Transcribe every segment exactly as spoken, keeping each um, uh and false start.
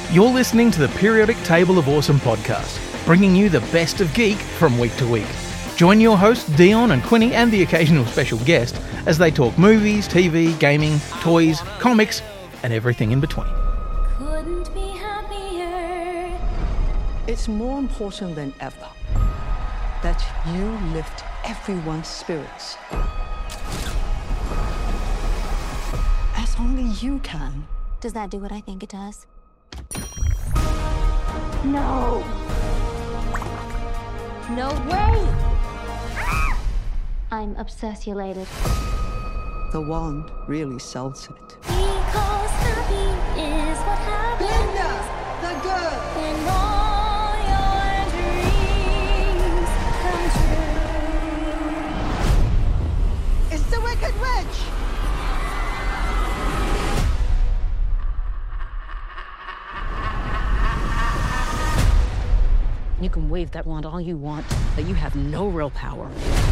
You're listening to the Periodic Table of Awesome podcast, bringing you the best of geek from week to week. Join your hosts Dion and Quinny and the occasional special guest as they talk movies, T V, gaming, toys, comics, and everything in between. Couldn't be happier. It's more important than ever that you lift everyone's spirits. As only you can. Does that do what I think it does? No. No way! I'm obsessulated. The wand really sells it. Because happy is what happens. Linda, the girl! When all your dreams come true. It's the Wicked Witch! You can wave that wand all you want, but you have no real power.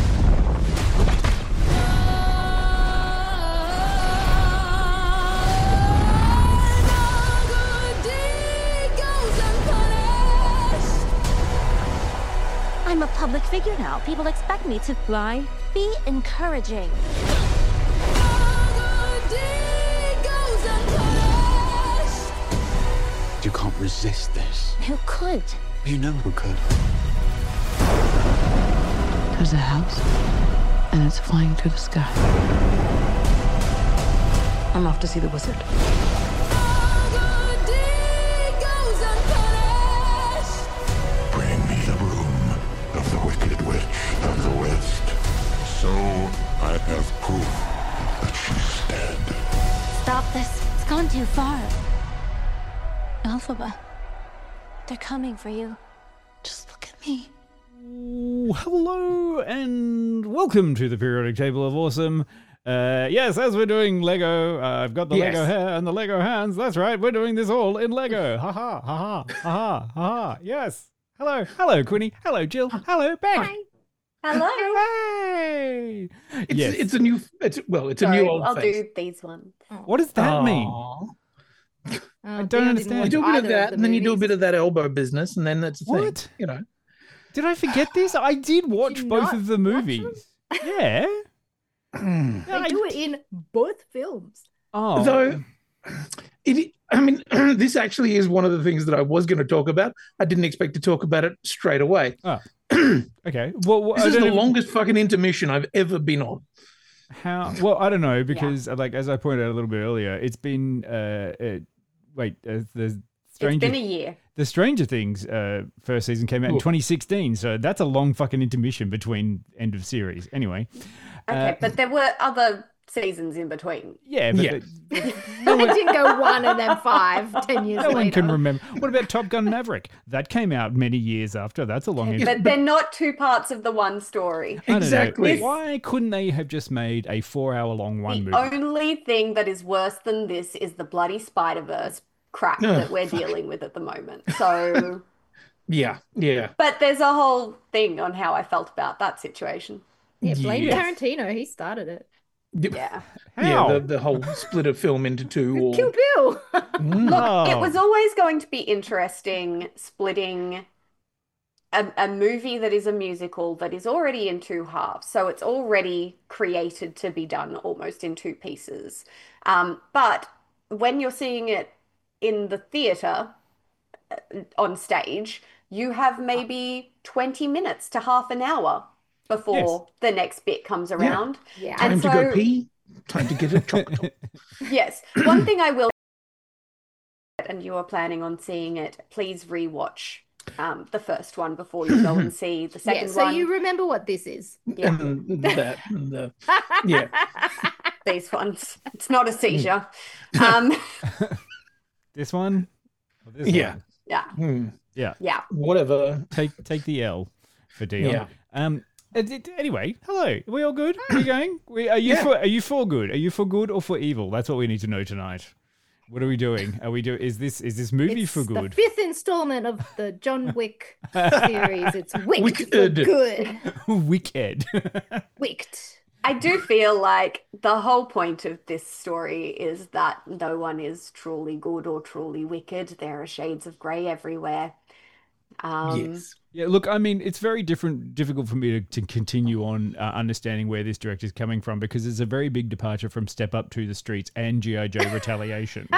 I'm a public figure now. People expect me to Lie? be encouraging. You can't resist this. Who could? You know who could. There's a house, and it's flying through the sky. I'm off to see the wizard. Bring me the room of the Wicked Witch of the West. So I have proof that she's dead. Stop this. It's gone too far. Elphaba. They're coming for you. Just look at me. Ooh, hello and welcome to the Periodic Table of Awesome. Uh, yes, as we're doing Lego, uh, I've got the Yes. Lego hair and the Lego hands. That's right, we're doing this all in Lego. Ha ha, ha ha, ha ha, ha ha. Yes. Hello, hello, Quinny. Hello, Jill. Hello, Beck. Hello. Hey. It's, Yes. it's a new, it's well, it's a Sorry, new old I'll face. do these ones. What does that mean? Aw. I don't understand. You do a bit of that, and then you do a bit of that elbow business, and then that's a thing. What? You know. Did I forget this? I did watch Did you both not of the watch movies. Yeah. Hmm. They do it in both films. Oh. Though, it, I mean, this actually is one of the things that I was going to talk about. I didn't expect to talk about it straight away. Oh. Okay. Well, well This I is don't the even- longest fucking intermission I've ever been on. How? Well, I don't know because, like, as I pointed out a little bit earlier, it's been uh, uh wait, uh, the Stranger, It's been a year. the Stranger Things uh first season came out in Ooh. twenty sixteen, so that's a long fucking intermission between end of series. Anyway, Okay, Uh, but there were other seasons in between. yeah, but Yeah. the- No, it didn't go one and then five, ten years no later. one can remember. What about Top Gun Maverick? That came out many years after. That's a long. inter- But they're not two parts of the one story. I don't know. Exactly. Why couldn't they have just made a four-hour-long one The movie? only thing that is worse than this is the bloody Spider-Verse crap Oh, that we're dealing with at the moment. So, Yeah, yeah. but there's a whole thing on how I felt about that situation. Yeah, blame Yes. Tarantino. He started it. Yeah. How? Yeah, the, the whole split of film into two. Or, Kill Bill. Mm. Look, it Oh. was always going to be interesting splitting a, a movie that is a musical that is already in two halves. So it's already created to be done almost in two pieces. Um, but when you're seeing it in the theatre uh, on stage, you have maybe twenty minutes to half an hour before the next bit comes around. Yeah. Time And to go so- pee. Time to get a chocolate. Yes. One thing I will, and you are planning on seeing it, please rewatch um, the first one before you go and see the Yeah, second so one. you remember what this is. Yeah, And that. And the, yeah. these ones. It's not a seizure. Um, This one? Or this Yeah. one? yeah, Hmm. Yeah. yeah. Whatever. Take take the L for Dion. Yeah. Um. uh, d- d- Anyway, hello. Are we all good? Are we going? We, are you Yeah. for? Are you for good? Are you for good or for evil? That's what we need to know tonight. What are we doing? Are we do? Is this is this movie It's for the good? fifth installment of the John Wick series. It's Wicked for Wicked. good. Wicked. Wicked. I do feel like the whole point of this story is that no one is truly good or truly wicked. There are shades of grey everywhere. Um, Yes. Yeah, look, I mean, it's very different, difficult for me to, to continue on uh, understanding where this director's coming from because it's a very big departure from Step Up to the Streets and G I. Joe Retaliation.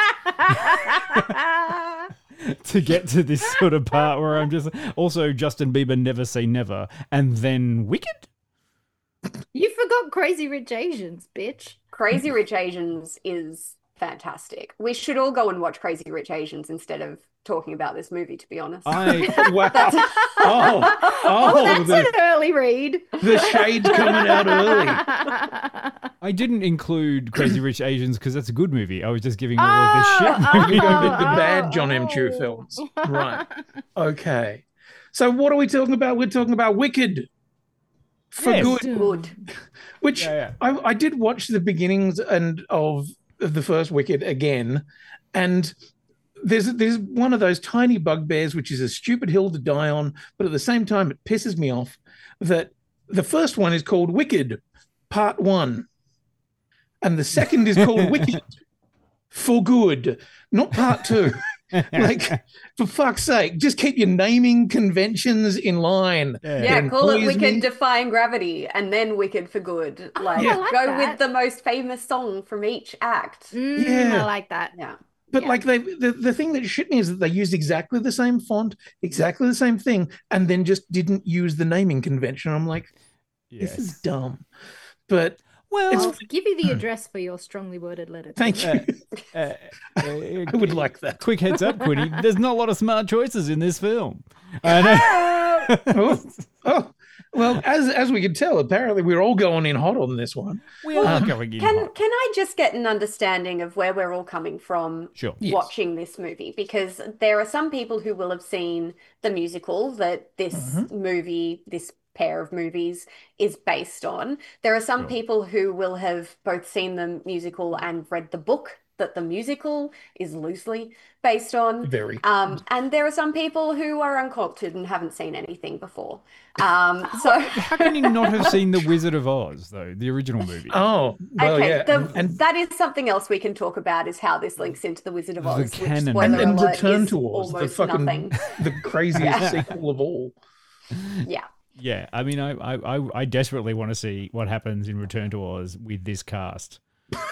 To get to this sort of part where I'm just also Justin Bieber Never Say Never and then Wicked. You forgot Crazy Rich Asians, bitch. Crazy Rich Asians is fantastic. We should all go and watch Crazy Rich Asians instead of talking about this movie, to be honest. I Wow. Oh, Oh, oh, that's the, an early read. the shade's coming out early. I didn't include Crazy Rich Asians because that's a good movie. I was just giving all of this shit Oh, movie. You go with the oh, bad John M. oh. Chu films. Right. Okay. So what are we talking about? We're talking about Wicked. For Yes. good. Good. Which Yeah, yeah. I, I did watch the beginnings and of, of the first Wicked again, and there's there's one of those tiny bugbears which is a stupid hill to die on, but at the same time it pisses me off that the first one is called Wicked Part One, and the second is called Wicked for Good, not Part Two. Like, for fuck's sake, just keep your naming conventions in line. Yeah. Yeah, It call it annoys Wicked me. Defying Gravity and then Wicked for Good. Like, I like go that. with the most famous song from each act. Mm, Yeah. I like that. Yeah. But Yeah. like they, the, the thing that shit me is that they used exactly the same font, exactly the same thing, and then just didn't use the naming convention. I'm like, this Yes. is dumb. But Well, It's- I'll give you the address for your strongly worded letter. thank you. uh, uh, I would like that. Quick heads up, Quinny. There's not a lot of smart choices in this film. I know. Oh, oh, well, as as we could tell, apparently we're all going in hot on this one. We are Um, going in Can hot. can I just get an understanding of where we're all coming from Sure. Yes. watching this movie? Because there are some people who will have seen the musical that this Mm-hmm. movie, this pair of movies is based on. There are some Sure. people who will have both seen the musical and read the book that the musical is loosely based on. Very. Um, and there are some people who are uncultured and haven't seen anything before. Um, so How can you not have seen The Wizard of Oz, though, the original movie? Oh, well, okay, yeah. the, and, and, that is something else we can talk about is how this links into the Wizard of The Oz, which canon. spoiler and, and alert Return is to Oz, the almost fucking nothing. the craziest sequel of all. Yeah. Yeah, I mean, I, I, I- I desperately want to see what happens in Return to Oz with this cast.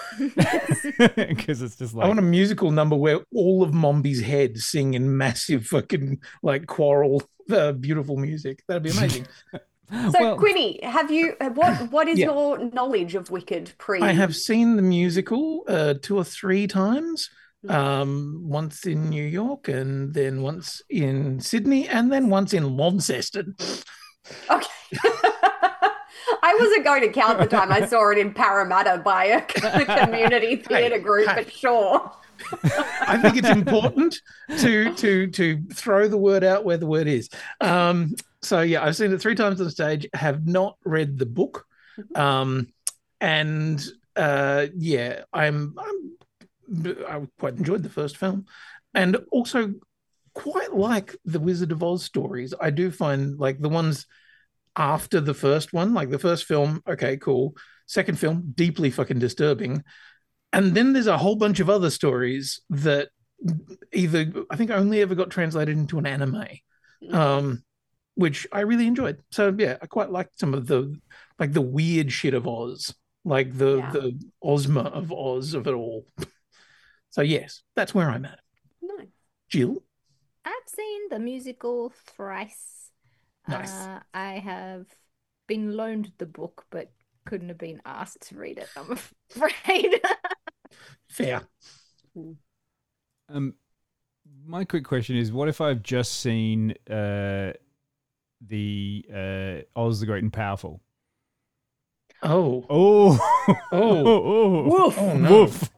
Because it's just I like, want a musical number where all of Mombi's head sing in massive fucking like choral, uh, beautiful music. That'd be amazing. So well, Quinny, have you what what is Yeah. your knowledge of Wicked pre? I have seen the musical uh, two or three times. Um, once in New York, and then once in Sydney, and then once in Launceston. Okay. I wasn't going to count the time I saw it in Parramatta by a community theatre group, hey. but sure. I think it's important to to to throw the word out where the word is. Um, so yeah, I've seen it three times on stage. Have not read the book, um, and uh, yeah, I'm, I'm I quite enjoyed the first film, and also quite like the Wizard of Oz stories. I do find like the ones after the first one, like the first film, okay, cool. Second film, deeply fucking disturbing. And then there's a whole bunch of other stories that either I think only ever got translated into an anime, um, which I really enjoyed. So yeah, I quite liked some of the like the weird shit of Oz, like the Yeah. the Ozma of Oz of it all. So yes, that's where I'm at. No. Jill, I've seen the musical thrice. Nice. Uh, I have been loaned the book, but couldn't have been asked to read it, I'm afraid. fair. um, my quick question is, what if I've just seen uh, the uh, Oz the Great and Powerful? Oh, Oh, oh, oh, Woof. Oh, no. Woof.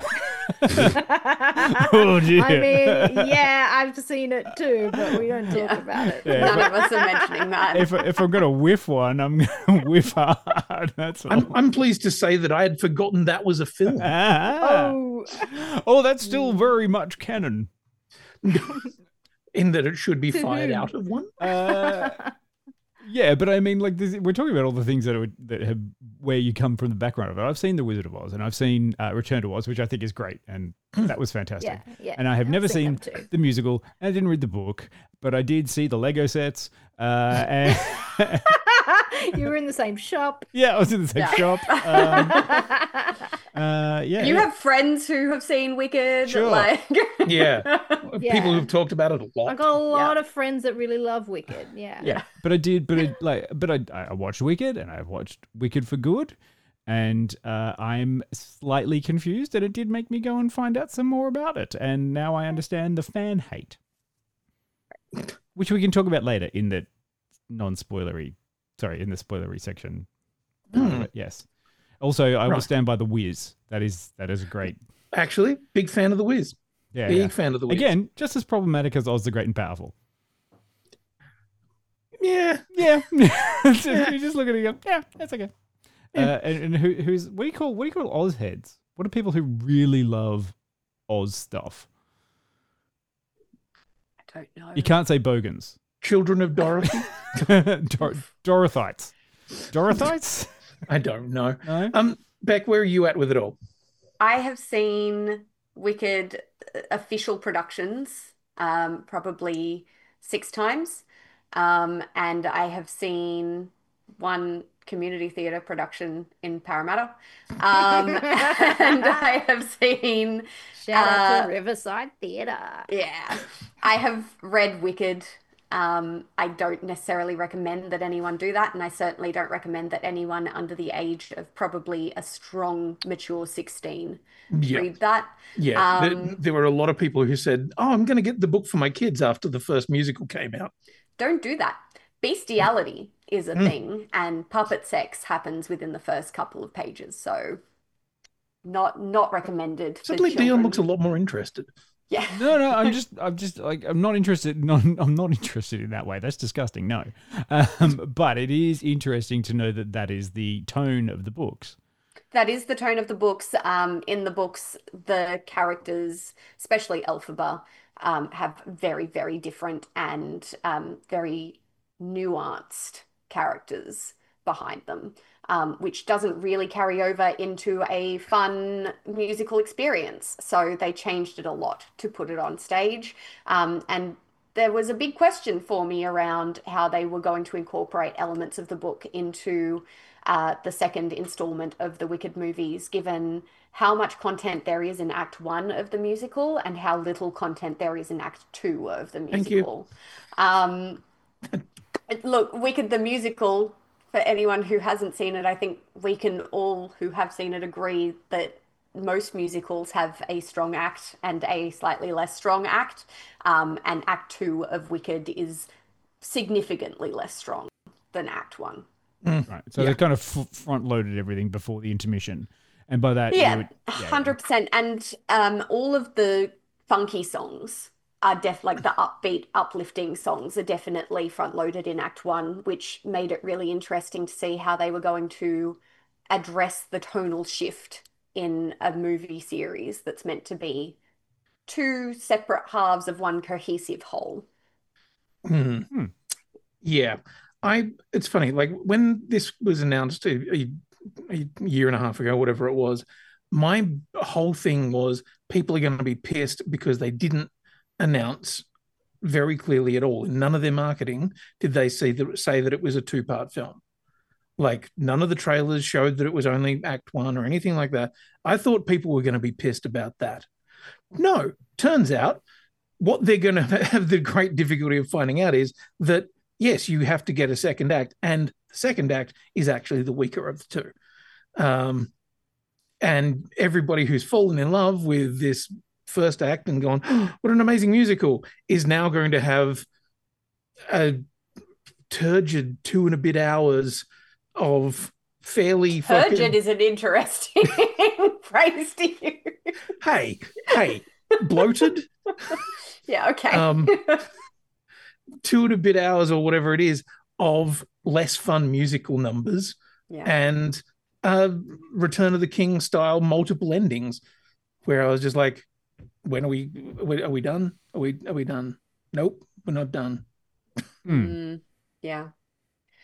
Oh, dear. I mean, yeah, I've seen it too, but we don't talk Yeah. about it. Yeah. None of us are mentioning that. if if I'm gonna whiff one, I'm gonna whiff hard. That's all. I'm I'm pleased to say that I had forgotten that was a film. Ah. Oh, Oh, that's still very much canon. In that it should be To fired whom? out of one. Uh, Yeah, but I mean, like, this, we're talking about all the things that are that have where you come from the background of it. I've seen The Wizard of Oz, and I've seen uh, Return to Oz, which I think is great, and that was fantastic. Yeah, yeah. And I have I've never seen seen them too. the musical, and I didn't read the book, but I did see the Lego sets. Uh, and You were in the same shop. yeah, I was in the same Yeah. shop. Um, uh, yeah, You yeah. have friends who have seen Wicked. Sure. Like, Yeah. Yeah. People who've talked about it a lot. I got a lot Yeah. of friends that really love Wicked. Yeah. Yeah, but I did, but it, like, but I, I watched Wicked, and I watched Wicked for Good, and uh, I'm slightly confused, and it did make me go and find out some more about it, and now I understand the fan hate, which we can talk about later in the non-spoilery, sorry, in the spoilery section. Hmm. But yes. Also, I will Right. stand by The Wiz. That is that is a great. Actually, big fan of The Wiz. Yeah, Big yeah. fan of The Wiz. Again, just as problematic as Oz the Great and Powerful. Yeah. Yeah, It's just, you just look at it and go, yeah, that's okay. Uh, and and who, who's what do you call what do you call Oz heads? What are people who really love Oz stuff? I don't know. You can't say bogans. Children of Dorothy? Dor- Dorothites. Dorothites? I don't know. No. Um, Beck, where are you at with it all? I have seen Wicked official productions um, probably six times. Um, and I have seen one community theatre production in Parramatta. Um, and I have seen, Shout out Uh, to Riverside Theatre. yeah, I have read Wicked. Um, I don't necessarily recommend that anyone do that, and I certainly don't recommend that anyone under the age of probably a strong, mature sixteen Yeah. read that. Yeah. there, Um, there were a lot of people who said, oh, I'm going to get the book for my kids after the first musical came out. Don't do that. Bestiality is a Mm. thing, and puppet sex happens within the first couple of pages, so not not recommended for Suddenly Dion children. looks a lot more interested. Yeah. No, no, I'm just, I'm just like, I'm not interested. No, I'm not interested in that way. That's disgusting. No, um, but it is interesting to know that that is the tone of the books. That is the tone of the books. Um, in the books, the characters, especially Elphaba, um, have very, very different and um, very nuanced characters behind them, um, which doesn't really carry over into a fun musical experience. So they changed it a lot to put it on stage. Um, and there was a big question for me around how they were going to incorporate elements of the book into uh, the second installment of the Wicked movies, given how much content there is in Act One of the musical and how little content there is in Act Two of the Thank you. musical. Um, look, Wicked the musical, for anyone who hasn't seen it, I think we can all who have seen it agree that most musicals have a strong act and a slightly less strong act. Um, and Act Two of Wicked is significantly less strong than Act One. Right. So Yeah. they kind of f- front loaded everything before the intermission. And by that, you Yeah, would, yeah, yeah. one hundred percent. And um, all of the funky songs are def like the upbeat, uplifting songs are definitely front loaded in Act One, which made it really interesting to see how they were going to address the tonal shift in a movie series that's meant to be two separate halves of one cohesive whole. Hmm. Hmm. Yeah. I. It's funny, like when this was announced a, a, a year and a half ago, whatever it was, my whole thing was people are going to be pissed because they didn't announce very clearly at all. In none of their marketing did they see the, say that it was a two-part film. Like none of the trailers showed that it was only Act One or anything like that. I thought people were going to be pissed about that. No, turns out what they're going to have the great difficulty of finding out is that, yes, you have to get a second act, and the second act is actually the weaker of the two. Um, and everybody who's fallen in love with this first act and gone, oh, what an amazing musical, is now going to have a turgid two and a bit hours of fairly Turgid fucking... is an interesting phrase to use. Hey, hey, bloated? Yeah, okay. Um, two and a bit hours or whatever it is of less fun musical numbers Yeah. and uh, Return of the King style multiple endings, where I was just like, when are we? Are we done? Are we? Are we done? Nope, we're not done. Hmm. Mm, yeah.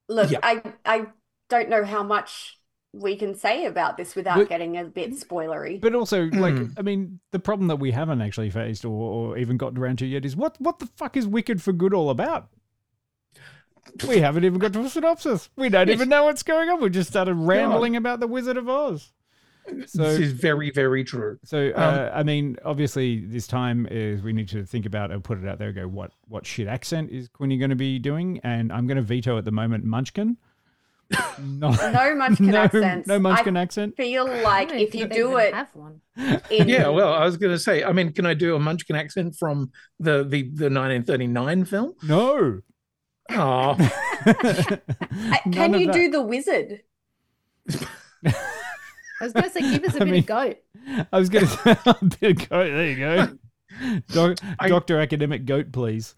Look, Yeah. I I don't know how much we can say about this without But- getting a bit spoilery. But also, like, Mm. I mean, the problem that we haven't actually faced or, or even gotten around to yet is what what the fuck is Wicked for Good all about? We haven't even got to a synopsis. We don't even know what's going on. We just started rambling about the Wizard of Oz. So, This is very, very true. so uh, I mean, obviously, this time is we need to think about and put it out there. Go, what what shit accent is Quinny going to be doing? And I'm going to veto at the moment Munchkin. No, No Munchkin no, accents. No Munchkin I accent. feel I like don't if think you they do even it have one. in Yeah, well, I was going to say, I mean, can I do a Munchkin accent from the the, the nineteen thirty-nine film? No. Oh, I- None can of you that. do the wizard? I was going to say, give us a I bit mean- of goat. I was going to say, a bit of goat. There you go. Doc, I- Doctor Academic Goat, please.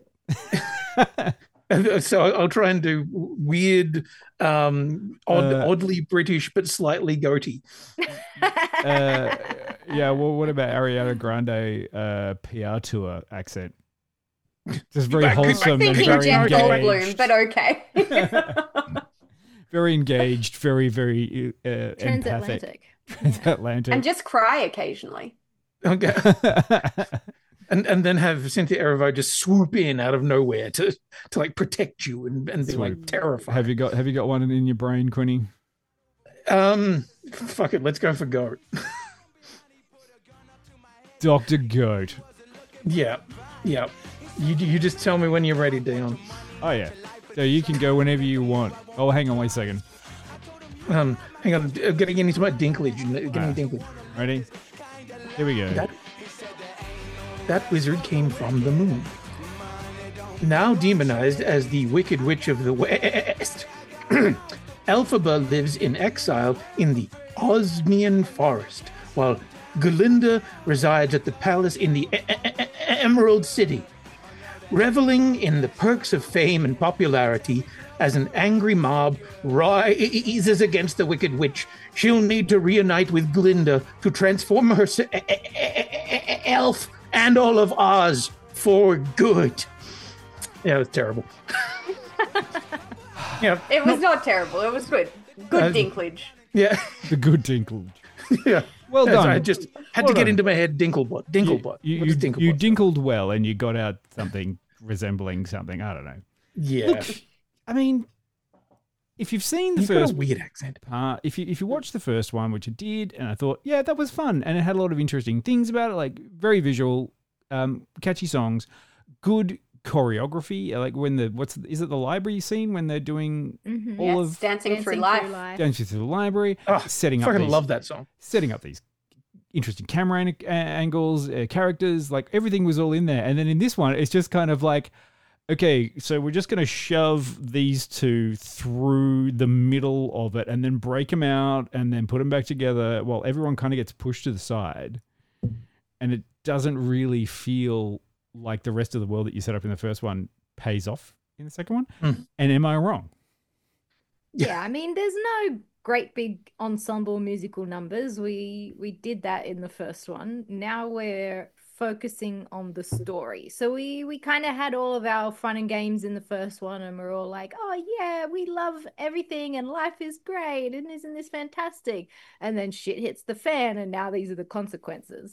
so I'll try and do weird, um, odd, Uh, oddly British but slightly goatee. Uh, yeah, well, what about Ariana Grande uh, P R tour accent? Just very Back- wholesome and Thinking very Jeff Goldblum, engaged. but okay. Very engaged, very, very uh, empathic. Transatlantic. Transatlantic. And just cry occasionally. Okay. And and then have Cynthia Erivo just swoop in out of nowhere to to like protect you and, and be like Swoop. terrified. have you got Have you got one in your brain, Quinny? Um, fuck it, let's go for goat. Doctor Goat. Yeah, yeah. You you just tell me when you're ready, Dion. Oh yeah. So you can go whenever you want. Oh, hang on, wait a second. Um, hang on, I'm getting into my dinklage. Getting Ah. dinklage. Ready? Here we go. That that wizard came from the moon. Now demonized as the Wicked Witch of the West, Elphaba lives in exile in the Osmian Forest, while Galinda resides at the palace in the E- E- E- Emerald City. Reveling in the perks of fame and popularity, as an angry mob rises against the Wicked Witch, she'll need to reunite with Glinda to transform her se- e- e- e- elf and all of Oz for good. Yeah, it was terrible. yeah, It was not terrible. It was good. Good Uh, dinklage. yeah, The good Dinklage. yeah. Well That's done. right, I just had Well to get done. into my head Dinklebot. Dinklebot. You, What you, is you, Dinklebot? you dinkled well and you got out something resembling something. I don't know. yeah. I mean, if you've seen the You've got a first weird accent. part, if you if you watch the first one, which I did, and I thought, yeah, that was fun, and it had a lot of interesting things about it, like very visual, um, catchy songs, good choreography. Like when the what's is it the library scene when they're doing Mhm. all Yes, of dancing, through life. dancing through the library, Oh, setting up fucking these, love that song. setting up these interesting camera an- a- angles, uh, characters, like everything was all in there. And then in this one, it's just kind of like, okay, so we're just going to shove these two through the middle of it and then break them out and then put them back together while everyone kind of gets pushed to the side. And it doesn't really feel like the rest of the world that you set up in the first one pays off in the second one. Mm. And am I wrong? Yeah, I mean, there's no great big ensemble musical numbers. We we did that in the first one. Now we're focusing on the story. So we we kind of had all of our fun and games in the first one, and we're all like, "Oh yeah, we love everything, and life is great, and isn't this fantastic?" And then shit hits the fan, and now these are the consequences.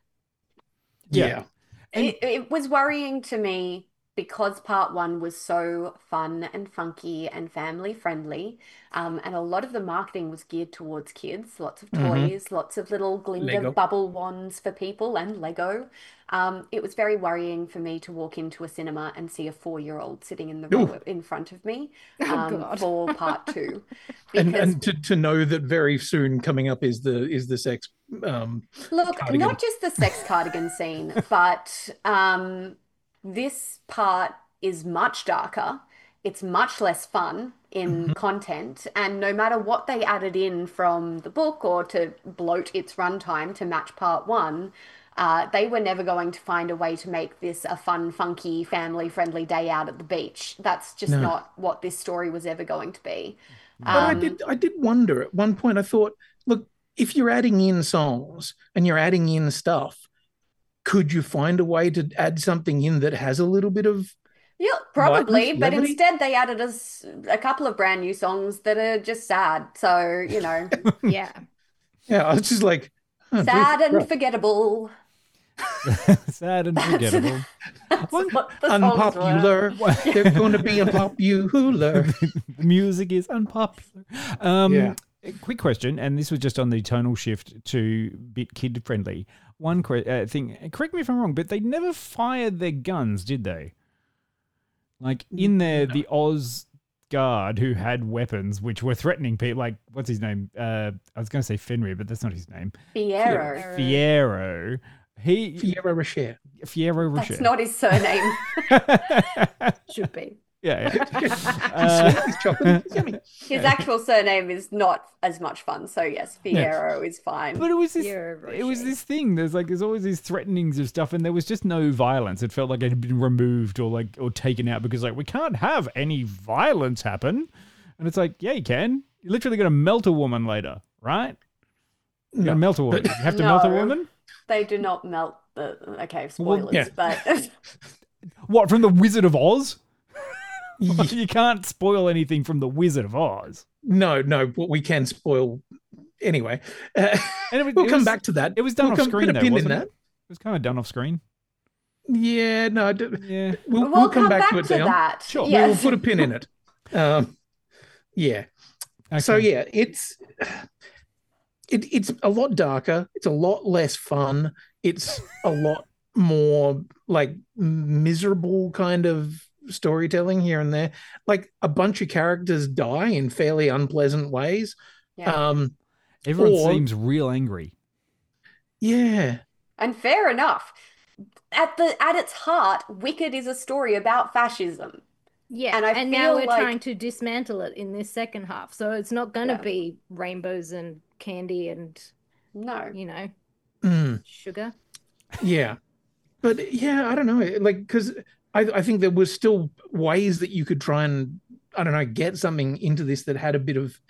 Yeah. Yeah. It, it was worrying to me because part one was so fun and funky and family friendly. Um, and a lot of the marketing was geared towards kids, lots of Mhm. toys, lots of little Glinda Lego. bubble wands for people and Lego. Um, it was very worrying for me to walk into a cinema and see a four-year-old sitting in the Ooh. row in front of me Oh, um, God. for part two. And Because and to, to know that very soon coming up is the is the sex um Look, cardigan. not just the sex cardigan scene, but um, this part is much darker. It's much less fun in content, and no matter what they added in from the book or to bloat its runtime to match part one, uh, they were never going to find a way to make this a fun, funky, family-friendly day out at the beach. That's just No. not what this story was ever going to be. But I Um, did I did wonder at one point. I thought, look, if you're adding in songs and you're adding in stuff, could you find a way to add something in that has a little bit of Yeah, probably, lightness, but levity. instead they added us a couple of brand new songs that are just sad. So, you know, Yeah. Yeah, I was just like, oh, sad Jesus and Christ. forgettable. Sad and forgettable. That's One- what the songs were. Unpopular. They're going to be unpopular. The music is unpopular. Um, Yeah. a quick question, and this was just on the tonal shift to bit kid friendly. One que- uh, thing, correct me if I'm wrong, but they never fired their guns, did they? Like in there, the Oz guard who had weapons which were threatening people. Like what's his name? Uh, I was going to say Fenrir, but that's not his name. Fiero. Fiero. He Fiero Rocher. Fiero Rocher. That's not his surname. Should be. Yeah, yeah. Uh, He's chocolate. It's yummy. His actual surname is not as much fun. So yes, Fiero is fine. But it was this. Fiero It was Rocher. this thing. There's like there's always these threatenings of stuff, and there was just no violence. It felt like it had been removed or like or taken out because like we can't have any violence happen. And it's like, yeah, you can. You're literally going to melt a woman later, right? You're No, going to melt a woman. but- You have to melt a No. woman. They do not melt the. Okay, Well, spoilers, yeah. but What from the Wizard of Oz? You can't spoil anything from the Wizard of Oz. No, no, but we can spoil anyway. Uh, And it was- we'll it come was- back to that. It was done We'll off come- screen put a though, pin in wasn't that. it? It was kind of done off screen. Yeah, no, I don't- Yeah. we'll, we'll, we'll come, back, to it, to Dion. that. Sure. We'll Yes. put a pin in it. Um, yeah. So Okay. yeah, it's it, it's a lot darker. It's a lot less fun. It's a lot more like miserable kind of storytelling here and there. Like a bunch of characters die in fairly unpleasant ways. Yeah. Um, Everyone or- seems real angry. yeah. And fair enough. At the at its heart, Wicked is a story about fascism. Yeah, And I and now feel we're like- trying to dismantle it in this second half. So it's not going to Yeah. be rainbows and candy and, No. you know, Mm. sugar. Yeah. But yeah, I don't know. Like, because I, I think there was still ways that you could try and, I don't know, get something into this that had a bit of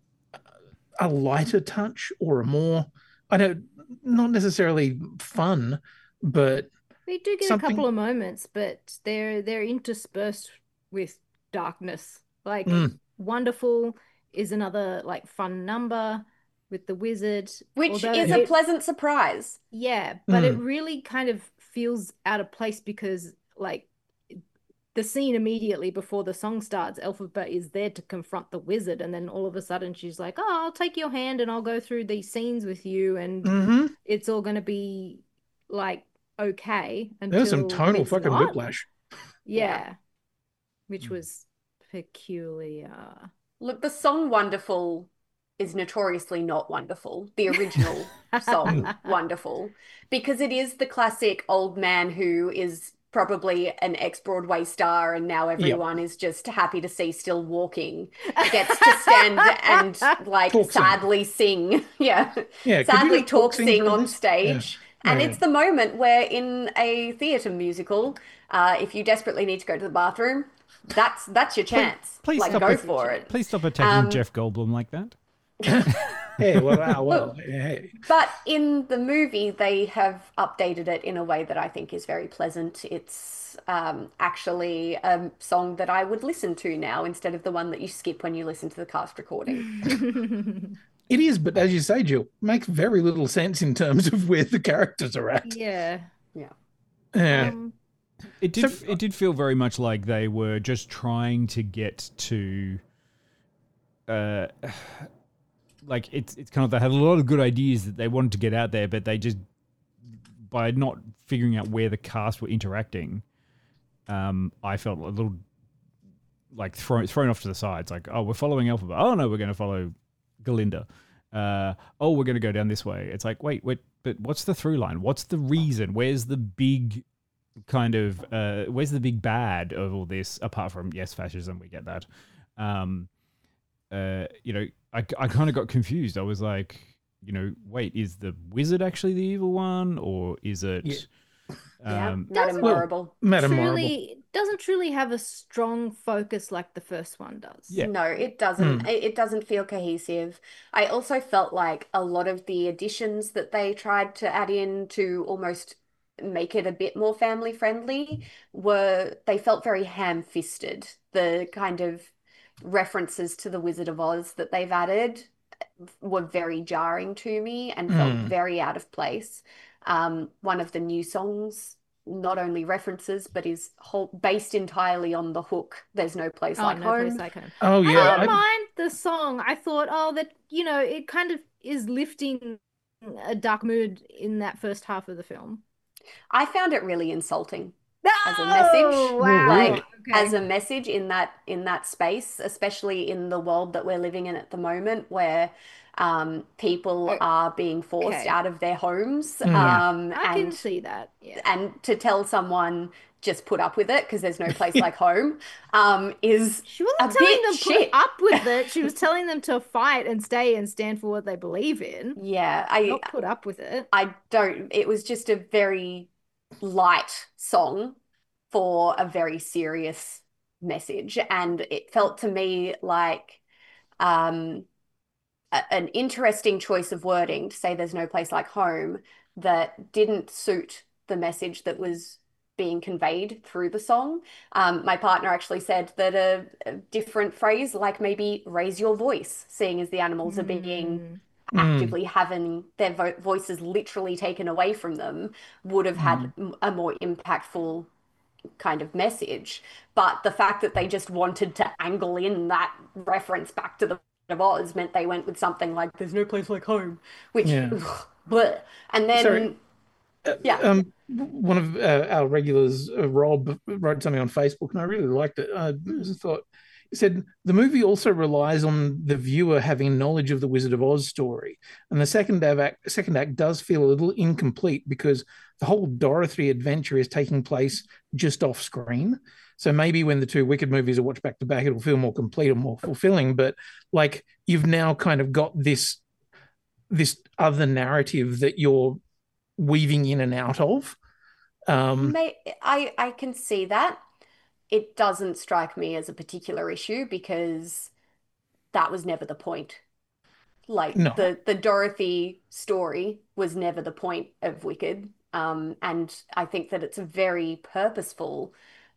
a lighter touch or a more, I don't, not necessarily fun, but We do get Something- a couple of moments, but they're they're interspersed with darkness. Like Mm. Wonderful is another like fun number with the wizard, Which although is a it- pleasant surprise. yeah, but it Mm. really kind of feels out of place because like the scene immediately before the song starts, Elphaba is there to confront the wizard, and then all of a sudden she's like, "Oh, I'll take your hand and I'll go through these scenes with you, and mhm. it's all going to be like okay." There's some until tonal it's fucking not. whiplash. Yeah, which was peculiar. Look, the song Wonderful is notoriously not wonderful. The original song Wonderful, because it is the classic old man who is probably an ex-Broadway star and now everyone is just happy to see still walking, gets to stand and like Talk sing. sadly sing. Yeah. Yeah, could you Sadly just talk sing sing through on this? stage. Yeah. And Yeah. it's the moment where in a theatre musical, uh, if you desperately need to go to the bathroom, that's that's your chance. please like stop go it. for it. Please stop attacking Um, Jeff Goldblum like that. Hey, well, wow, well, hey. But in the movie, they have updated it in a way that I think is very pleasant. It's um, actually a song that I would listen to now instead of the one that you skip when you listen to the cast recording. It is, but as you say, Jill, makes very little sense in terms of where the characters are at. Yeah. Yeah. Yeah. Um, It did. So- it did feel very much like they were just trying to get to, uh, like it's it's kind of they had a lot of good ideas that they wanted to get out there, but they just by not figuring out where the cast were interacting, um, I felt a little like thrown thrown off to the sides. Like, oh, we're following Elphaba. Oh no, we're going to follow Galinda. Uh, oh, we're going to go down this way. It's like, wait, wait, but what's the through line? What's the reason? Where's the big kind of uh where's the big bad of all this apart from yes fascism, we get that. um uh you know i, I kind of got confused. I was like, you know, wait, is the wizard actually the evil one, or is it Yeah, um Madame Well, Horrible. Madam Marble. truly doesn't truly have a strong focus like the first one does. Yeah. No, it doesn't. It, it doesn't feel cohesive. I also felt like a lot of the additions that they tried to add in to almost make it a bit more family friendly were they felt very ham-fisted. The kind of references to the Wizard of Oz that they've added were very jarring to me and felt Mm. very out of place. Um, one of the new songs not only references but is whole based entirely on the hook "There's No Place Oh, Like no Home." place like home. Oh I yeah, don't I- mind the song. I thought, oh, that, you know, it kind of is lifting a dark mood in that first half of the film. I found it really insulting as a Oh, message, wow. like Okay. as a message in that in that space, especially in the world that we're living in at the moment, where um, people Oh, are being forced okay. out of their homes, Mm. um, I can and see that. Yeah. and to tell someone just put up with it because there's no place like home, um, is She a wasn't telling bit them shit. put up with it. She was telling them to fight and stay and stand for what they believe in. Yeah, I Not put up with it. I don't. It was just a very light song for a very serious message, and it felt to me like um, a- an interesting choice of wording to say there's no place like home that didn't suit the message that was being conveyed through the song. Um, my partner actually said that a, a different phrase, like maybe raise your voice, seeing as the animals are being Mm. actively having their vo voices literally taken away from them, would have had m- a more impactful kind of message. But the fact that they just wanted to angle in that reference back to the Wizard of Oz meant they went with something like "There's no place like home," which, Yeah. ugh, bleh. And then Sorry. yeah, Um, one of uh, our regulars, uh, Rob, wrote something on Facebook, and I really liked it. I just thought, he said, the movie also relies on the viewer having knowledge of the Wizard of Oz story. And the second act, second act does feel a little incomplete because the whole Dorothy adventure is taking place just off screen. So maybe when the two Wicked movies are watched back to back, it'll feel more complete or more fulfilling. But like, you've now kind of got this, this other narrative that you're weaving in and out of. Um, may I I can see that. It doesn't strike me as a particular issue because that was never the point. Like No. the the Dorothy story was never the point of Wicked. Um, and I think that it's a very purposeful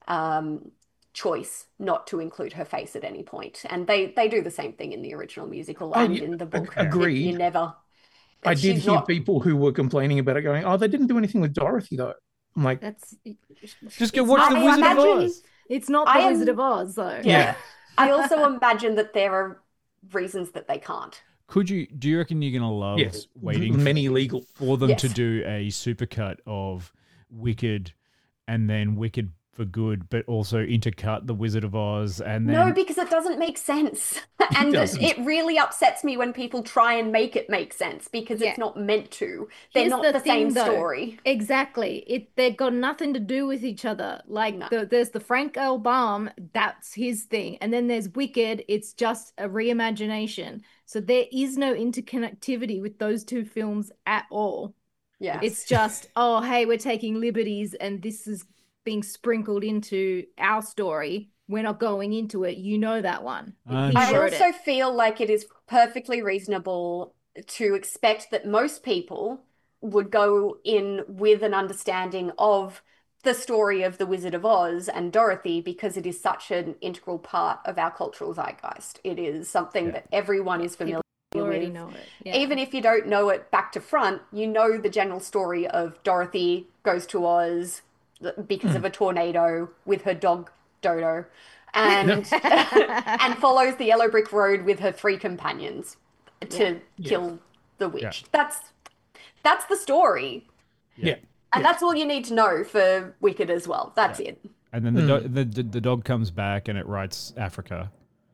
um, choice not to include her face at any point. And they they do the same thing in the original musical Oh, and yeah, in the ag- book. agreed. You never. I did She's hear not. people who were complaining about it going, oh, they didn't do anything with Dorothy, though. I'm like, That's Just go it's watch not The I Wizard of imagine- Oz. It's not the I am- Wizard of Oz, though. yeah. I also imagine that there are reasons that they can't. Could you? Do you reckon you're gonna love Yes, waiting many legal. for them to Yes. do a supercut of Wicked, and then Wicked for Good, but also intercut the Wizard of Oz, and then No, because it doesn't make sense. And doesn't. it really upsets me when people try and make it make sense because Yeah. it's not meant to. They're Here's not the the same thing, though. story. Exactly. It they've got nothing to do with each other. Like No. the, there's the Frank L. Baum, that's his thing, and then there's Wicked. It's just a reimagination. So there is no interconnectivity with those two films at all. Yeah. It's just, oh, hey, we're taking liberties, and this is being sprinkled into our story. We're not going into it. You know that one. Uh, He I wrote also it. feel like it is perfectly reasonable to expect that most people would go in with an understanding of the story of the Wizard of Oz and Dorothy because it is such an integral part of our cultural zeitgeist. It is something Yeah. that everyone is familiar People already with. know it. Yeah. Even if you don't know it back to front, you know the general story of Dorothy goes to Oz because of a tornado with her dog Dodo, and and follows the yellow brick road with her three companions to kill the witch. Yeah. That's that's the story, Yeah. and that's all you need to know for Wicked as well. That's it. and then the, do- the, the the dog comes back and it writes Africa.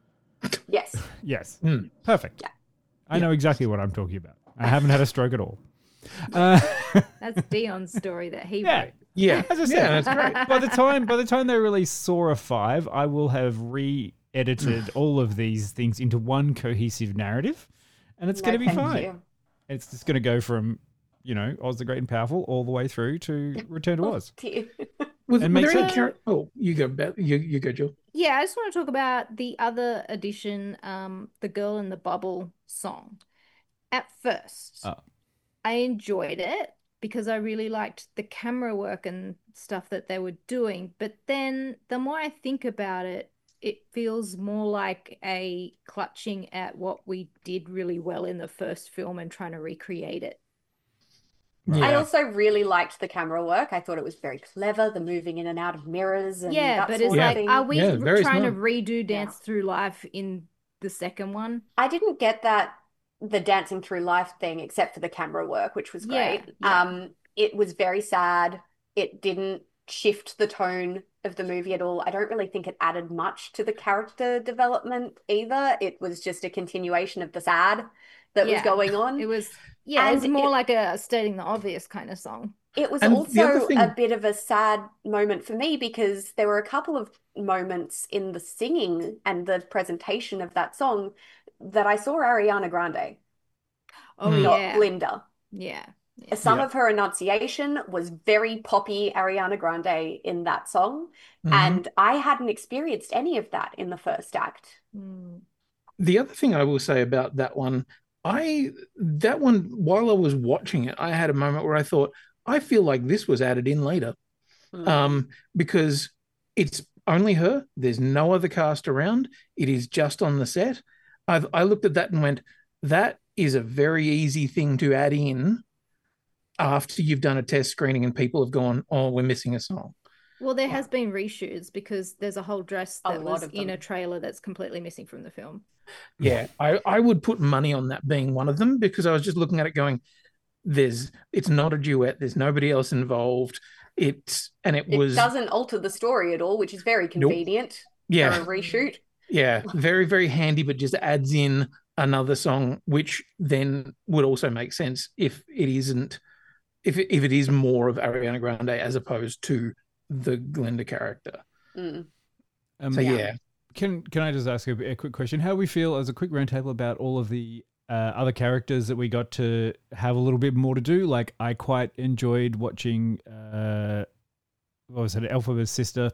Yes. Yes, Mm. perfect. Yeah. I know exactly what I'm talking about. I haven't had a stroke at all. Uh, That's Dion's story that he yeah. wrote. Yeah. As I said, yeah, that's great. by the time by the time they release Sora five, I will have re-edited all of these things into one cohesive narrative, and it's No, going to be thank fine. you. It's just going to go from, you know, Oz the Great and Powerful all the way through to Return to Oz. Dear. Was, And were makes there any sense. char- Oh, you go, Beth. You, you go, Jill. Yeah, I just want to talk about the other edition, um, the Girl in the Bubble song. At first, Oh. I enjoyed it because I really liked the camera work and stuff that they were doing. But then the more I think about it, it feels more like a clutching at what we did really well in the first film and trying to recreate it. I Yeah. also really liked the camera work. I thought it was very clever, the moving in and out of mirrors and Yeah, that but sort it's of like, thing. are we Yeah, very trying to smart. redo Dance Through Life in the second one? I didn't get that the dancing through life thing except for the camera work, which was Yeah, great. yeah. Um, it was very sad. It didn't shift the tone of the movie at all. I don't really think it added much to the character development either. It was just a continuation of the sad that was Yeah. going on. It was, yeah, it was And more it- like a stating the obvious kind of song. It was And the other also thing- a bit of a sad moment for me because there were a couple of moments in the singing and the presentation of that song that I saw Ariana Grande, Oh, Mm. not yeah. Glinda. Yeah. Yeah. Some Yeah. of her enunciation was very poppy Ariana Grande in that song, Mhm. and I hadn't experienced any of that in the first act. Mm. The other thing I will say about that one, I that one while I was watching it, I had a moment where I thought, I feel like this was added in later, Mm. um, because it's only her. There's no other cast around. It is just on the set. I I looked at that and went, that is a very easy thing to add in after you've done a test screening and people have gone, oh, we're missing a song. Well, there has been reshoots because there's a whole dress A that lot was of in them. a trailer that's completely missing from the film. Yeah, I, I would put money on that being one of them because I was just looking at it going, there's it's not a duet, there's nobody else involved. It's and it It was doesn't alter the story at all, which is very convenient yeah, for a reshoot. yeah, very, very handy, but just adds in another song, which then would also make sense if it isn't if it, if it is more of Ariana Grande as opposed to the Glinda character. Mm. Um, So yeah, Can can I just ask a, a quick question? How we feel as a quick roundtable about all of the uh, other characters that we got to have a little bit more to do? Like, I quite enjoyed watching, uh, what was it, Elphaba's sister?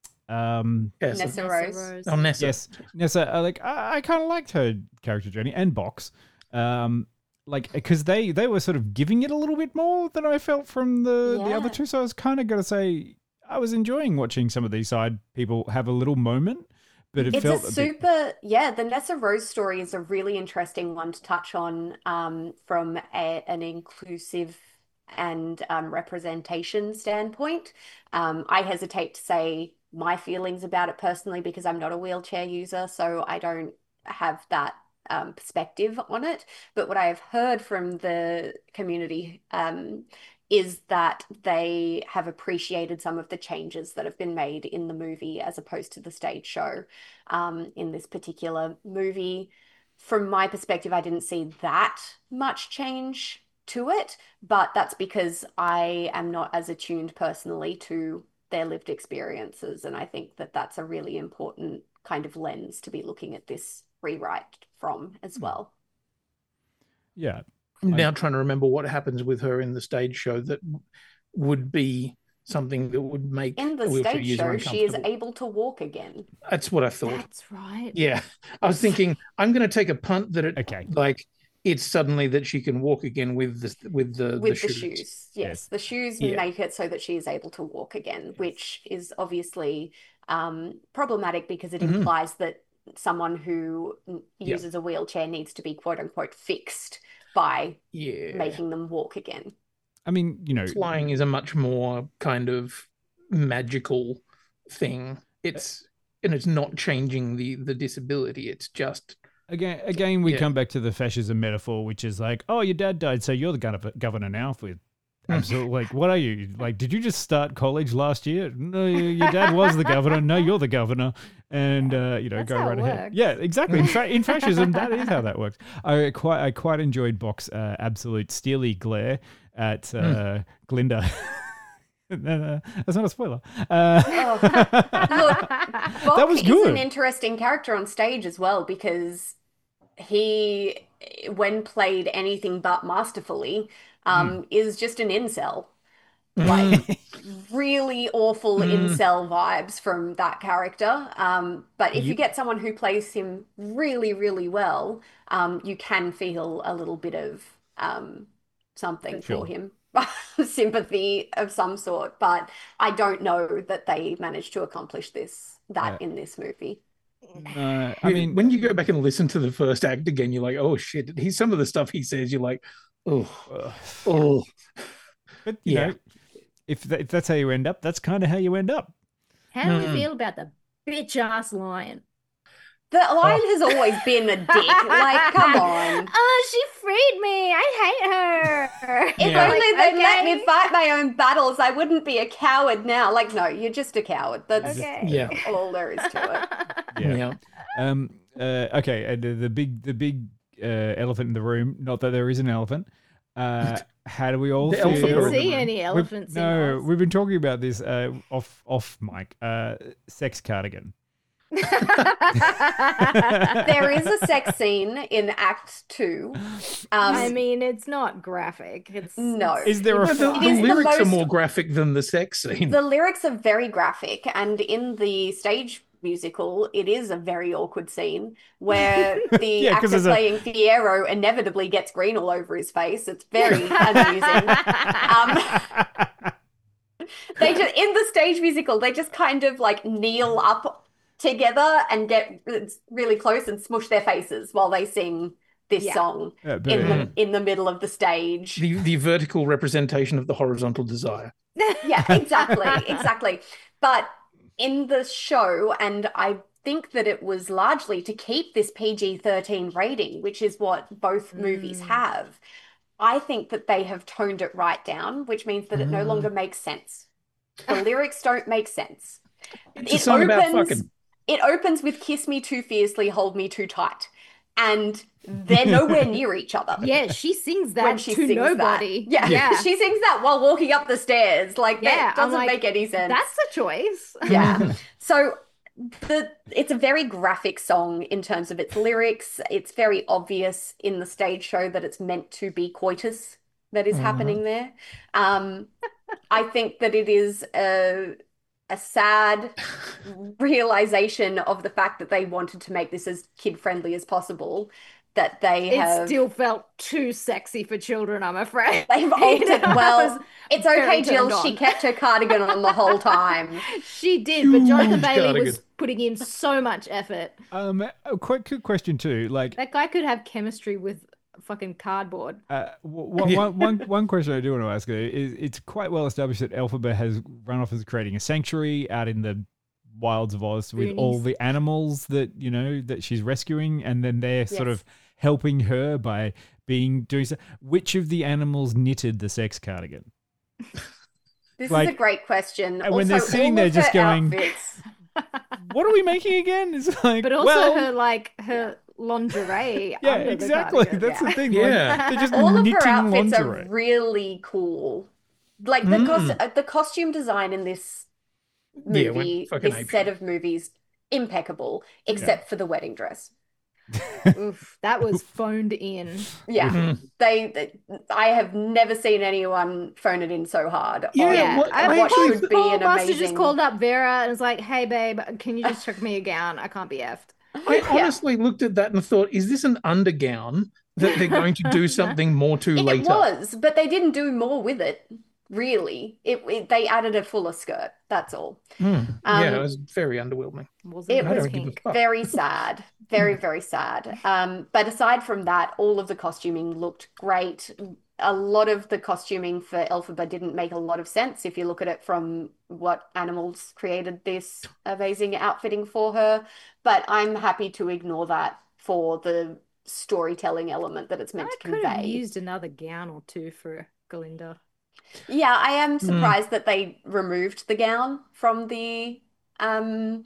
Um, yes, Nessa Rose. oh, Nessa. yes, Nessa. Uh, like, I, I kind of liked her character journey and Box. Um, like, because they, they were sort of giving it a little bit more than I felt from the, the other Yeah. two. So I was kind of going to say, I was enjoying watching some of these side people have a little moment. But it It's felt a a bit- super, yeah, the Nessa Rose story is a really interesting one to touch on um, from a, an inclusive and um, representation standpoint. Um, I hesitate to say my feelings about it personally because I'm not a wheelchair user, so I don't have that um, perspective on it. But what I have heard from the community um, is that they have appreciated some of the changes that have been made in the movie as opposed to the stage show um, in this particular movie. From my perspective, I didn't see that much change to it, but that's because I am not as attuned personally to their lived experiences. And I think that that's a really important kind of lens to be looking at this rewrite from as well. yeah. I'm now trying to remember what happens with her in the stage show that would be something that would make In the a wheelchair stage user show, she is uncomfortable. able to walk again. That's what I thought. That's right. Yeah, I was thinking I'm going to take a punt that it Okay. like it's suddenly that she can walk again with the with the With the the shoes. shoes. Yes, the shoes Yeah. make it so that she is able to walk again, which is obviously um, problematic because it Mhm. implies that someone who n- Yeah. uses a wheelchair needs to be quote unquote fixed by Yeah, making them walk again. I mean, you know, flying is a much more kind of magical thing. It's and it's not changing the the disability. It's just again, again, we Yeah. come back to the fascism metaphor, which is like, oh, your dad died, so you're the gov- governor now. With absolutely, like, what are you? Like, did you just start college last year? No, your dad was the governor. No, you're the governor, and uh, you know, That's go how right it ahead. works. Yeah, exactly. In, fa- in fascism, that is how that works. I quite, I quite enjoyed Box's uh, absolute steely glare at uh, Glinda. Uh, That's not a spoiler. Uh, Look, Bok that was is good. an interesting character on stage as well because he, when played anything but masterfully, um, is just an incel. Like really awful incel vibes from that character. Um, but if you Yep. get someone who plays him really, really well, um, you can feel a little bit of um, something Sure. for him. sympathy of some sort, but I don't know that they managed to accomplish this that Yeah. in this movie. No, I mean, when you go back and listen to the first act again, you're like, oh shit. He's some of the stuff he says, you're like, oh, oh. but you Yeah. know, if that, if that's how you end up, that's kind of how you end up. How do Mm. we feel about the bitch ass lion? The lion has always been a dick. Like, come on. Oh, she freed me. I hate her. If Yeah. only Like, they'd let okay. me fight my own battles, I wouldn't be a coward now. Like, no, you're just a coward. That's Okay. Yeah. all there is to it. Yeah. Yeah. Um. Uh. Okay. And the, the big, the big uh, elephant in the room. Not that there is an elephant. Uh. How do we all The feel? elephant Didn't in the see room. any We've- elephants in no, Oz. we've been talking about this uh, off off mic. Uh, sex cardigan. There is a sex scene in Act Two. Um, I mean, it's not graphic. It's No. it's- Is there a But the, It the is the lyrics are most- more graphic than the sex scene. the lyrics are very graphic, and in the stage musical, it is a very awkward scene where the Yeah, 'cause actor there's a- playing Fiyero inevitably gets green all over his face. It's very amusing. Um, they just in the stage musical, they just kind of like kneel up together and get really close and smush their faces while they sing this Yeah. song Yeah, but, in uh, the in the middle of the stage. the, the vertical representation of the horizontal desire. Yeah, exactly, exactly. But in the show, and I think that it was largely to keep this P G thirteen rating, which is what both movies Mm. have, I think that they have toned it right down, which means that it no Mm. longer makes sense. The lyrics don't make sense. It's a song about fucking. It opens with "Kiss me too fiercely, hold me too tight," and they're nowhere near each other. Yeah, she sings that When she to sings that. nobody. Yeah, yeah. she sings that while walking up the stairs. Like, Yeah, that I'm doesn't like, make any sense. That's a choice. Yeah. So the it's a very graphic song in terms of its lyrics. It's very obvious in the stage show that it's meant to be coitus that is Mhm. happening there. Um, I think that it is a a sad realization of the fact that they wanted to make this as kid-friendly as possible, that they It have still felt too sexy for children, I'm afraid. they've You altered. know, I Well, was it's very okay, Jill. turned She on. kept her cardigan on the whole time. She did, but Jonathan Huge Bailey cardigan. was putting in so much effort. um. A quick, quick question too. Like, That guy could have chemistry with fucking cardboard. Uh, one, one, one, one question I do want to ask is: it's quite well established that Elphaba has run off as creating a sanctuary out in the wilds of Oz with all Boonies. the animals that you know that she's rescuing, and then they're sort Yes. of helping her by being doing so. Which of the animals knitted the sex cardigan? This Like- is a great question. and when they're Also, sitting all there of just her going- outfits- What are we making again? It's like, But also well, her like her lingerie. yeah, under the exactly. cardigan. That's the yeah. thing. Yeah. Like, they're just all of knitting her outfits lingerie. are really cool. Like the Mm. cos- uh, the costume design in this Yeah, went movie, fucking this apeshit. set of movies, impeccable, except for the wedding dress. Oof, that was phoned in. Yeah, Mhm. they, they. I have never seen anyone phone it in so hard. Yeah, on Yeah, what- I, I what actually- should be Paul an Buster amazing. just called up Vera and was like, "Hey, babe, can you just chuck me a gown? I can't be effed." I honestly looked at that and thought, is this an undergown that they're going to do something more to It later? was, but they didn't do more with it. Really, it, it they added a fuller skirt. That's all. Mm. Um, yeah, it was very underwhelming. Wasn't It I was don't give a pink. fuck. very sad, very very sad. Um, but aside from that, all of the costuming looked great. A lot of the costuming for Elphaba didn't make a lot of sense if you look at it from what animals created this amazing outfitting for her. But I'm happy to ignore that for the storytelling element that it's meant I to could have convey. used another gown or two for Galinda. Yeah, I am Hmm. surprised that they removed the gown from the um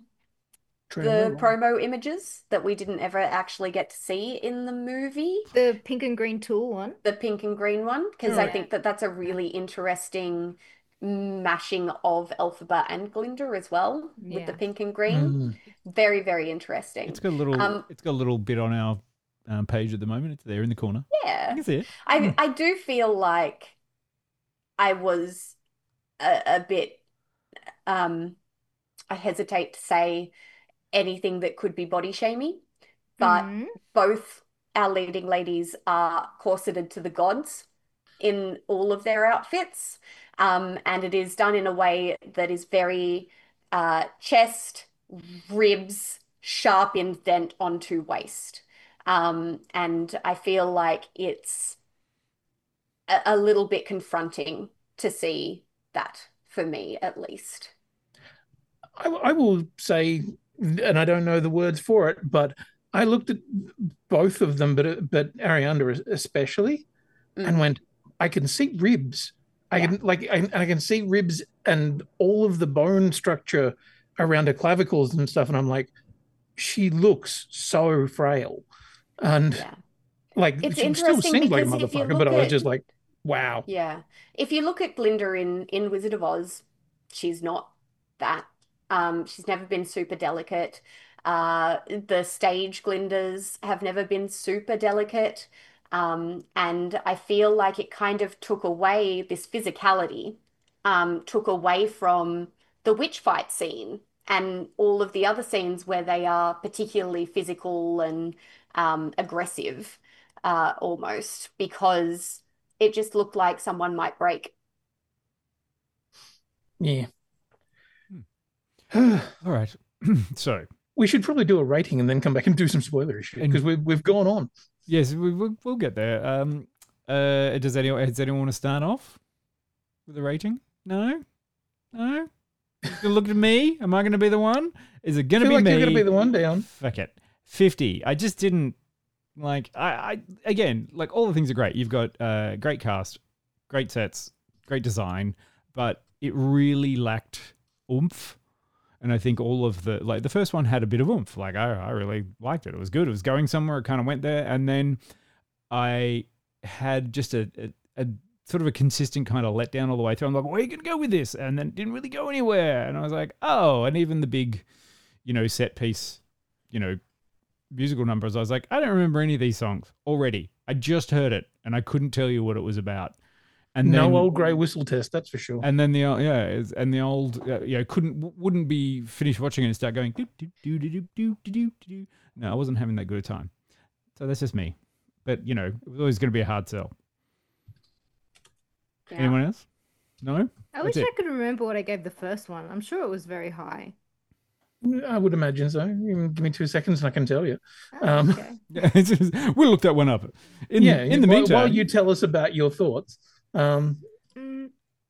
the promo images, that we didn't ever actually get to see in the movie, The pink and green tool one. the pink and green one, because I Yeah. think that that's a really interesting mashing of Elphaba and Glinda as well with the Yeah. pink and green. Mm. Very, very interesting. It's got a little. Um, it's got a little bit on our um, page at the moment. It's there in the corner. You Yeah. can see it. I I do feel like I was a, a bit um I hesitate to say anything that could be body shaming, but Mhm. both our leading ladies are corseted to the gods. in all of their outfits. Um, and it is done in a way that is very uh, chest, ribs, sharp indent onto waist. Um, and I feel like it's a, a little bit confronting to see that, for me at least. I, I will say, and I don't know the words for it, but I looked at both of them, but but Arianda especially, Mm. and went, I can see ribs. I Yeah. can like I, I can see ribs and all of the bone structure around her clavicles and stuff, and I'm like, she looks so frail, and Yeah. like It's she still interesting sings like a because if you motherfucker, but look I was at just like, wow. Yeah. If you look at Glinda in in Wizard of Oz, she's not that. Um, she's never been super delicate. Uh, the stage Glindas have never been super delicate. Um, and I feel like it kind of took away this physicality, um, took away from the witch fight scene and all of the other scenes where they are particularly physical and um, aggressive, uh, almost, because it just looked like someone might break. Yeah. All right. So we should probably do a rating and then come back and do some spoiler shit And- because we've we've gone on. yes, we, we, we'll get there. Um, uh, does anyone does anyone want to start off with a rating? No, no. You gonna look at me? Am I going to be the one? Is it going I to feel be like me? you're going to be the one down. Fuck it. fifty. I just didn't like I, I again, like all the things are great. You've got uh great cast, great sets, great design, but it really lacked oomph. And I think all of the like the first one had a bit of oomph. Like I, I really liked it. It was good. It was going somewhere. It kind of went there. And then I had just a, a, a sort of a consistent kind of letdown all the way through. I'm like, where are you going to go with this? And then it didn't really go anywhere. And I was like, oh, and even the big, you know, set piece, you know, musical numbers. I was like, I don't remember any of these songs already. I just heard it and I couldn't tell you what it was about. And no then, old grey whistle test, that's for sure. and then the old- yeah, is- and the old uh, you know couldn't w- wouldn't be finished watching it and start going do do do do do do do do do. No, I wasn't having that good a time. So that's just me. But you know, it was always going to be a hard sell. Yeah. Anyone else? No. I That's wish it. I could remember what I gave the first one. I'm sure it was very high. I would imagine so. You give me two seconds and I can tell you. Oh, Um, okay. Yeah, it's just- we'll look that one up. In yeah. in the while, meantime, while you tell us about your thoughts, um, Mm.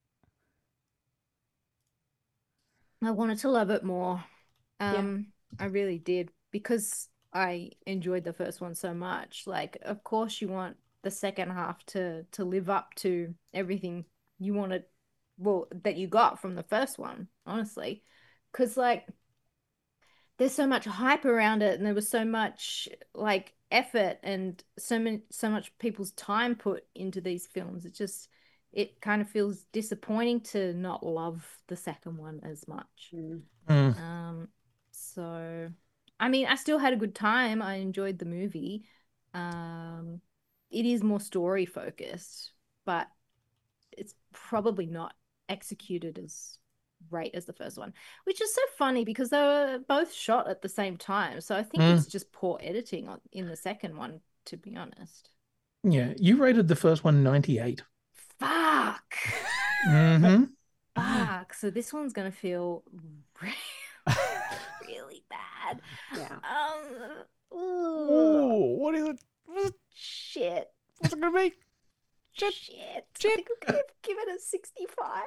I wanted to love it more. Um, I really did because I enjoyed the first one so much. Like, of course, you want the second half to to live up to everything you wanted, well, that you got from the first one, honestly. Because, like, there's so much hype around it, and there was so much like effort and so many so much people's time put into these films. It just it kind of feels disappointing to not love the second one as much. Mm. mm, Um, so I mean, I still had a good time. I enjoyed the movie. Um, it is more story focused, but it's probably not executed as great as the first one, which is so funny because they were both shot at the same time. So I think Mm. it's just poor editing on, in the second one, to be honest. yeah, you rated the first one ninety-eight. Fuck. Mm-hmm. Fuck. So this one's gonna feel really, really bad. Yeah. Um. ooh, oh, what is it? What is it? shit. What's it going to be? Shit. Shit. I think I'm gonna give it a sixty-five.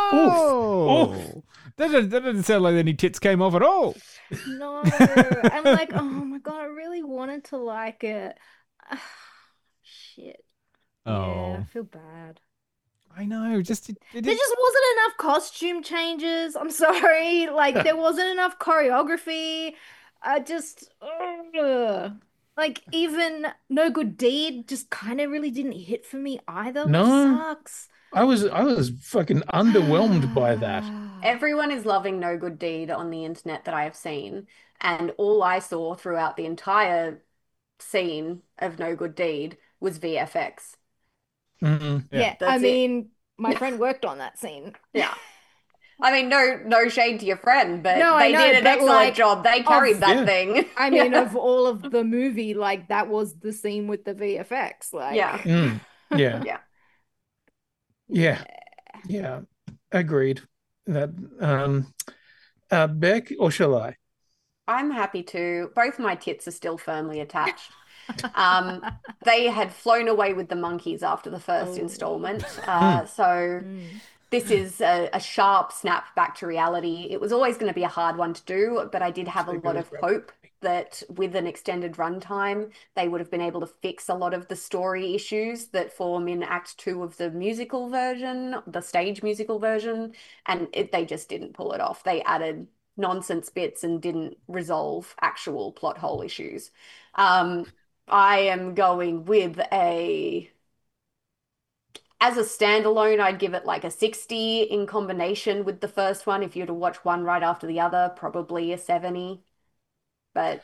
Oh, that doesn't, that doesn't sound like any tits came off at all. No. I'm like, oh my god, I really wanted to like it. Shit. Yeah, Oh, I feel bad. I know. Just it, it There is- just wasn't enough costume changes. I'm sorry. Like, there wasn't enough choreography. I just, ugh. Like, even No Good Deed just kind of really didn't hit for me either. Which No. sucks. I was I was fucking underwhelmed by that. Everyone is loving No Good Deed on the internet that I have seen, and all I saw throughout the entire scene of No Good Deed was V F X. Mm-mm. Yeah. Yeah, I That's it. mean, my friend worked on that scene. Yeah. I mean, no, no shade to your friend, but No, I they know, did an but, excellent like, job. They carried of- that Yeah. thing. I mean, Yeah. of all of the movie, like, that was the scene with the V F X. Like, Yeah. Mm. Yeah. Yeah. Yeah. Yeah. Agreed. That um uh Beck, or shall I? I'm happy to. Both my tits are still firmly attached. Um, they had flown away with the monkeys after the first Oh. installment. Uh, so Mm. this is a, a sharp snap back to reality. It was always going to be a hard one to do, but I did have a lot of hope that with an extended runtime, they would have been able to fix a lot of the story issues that form in Act Two of the musical version, the stage musical version, and it, they just didn't pull it off. They added nonsense bits and didn't resolve actual plot hole issues. Um, I am going with a as a standalone, I'd give it like a sixty. In combination with the first one, if you were to watch one right after the other, probably a seventy. But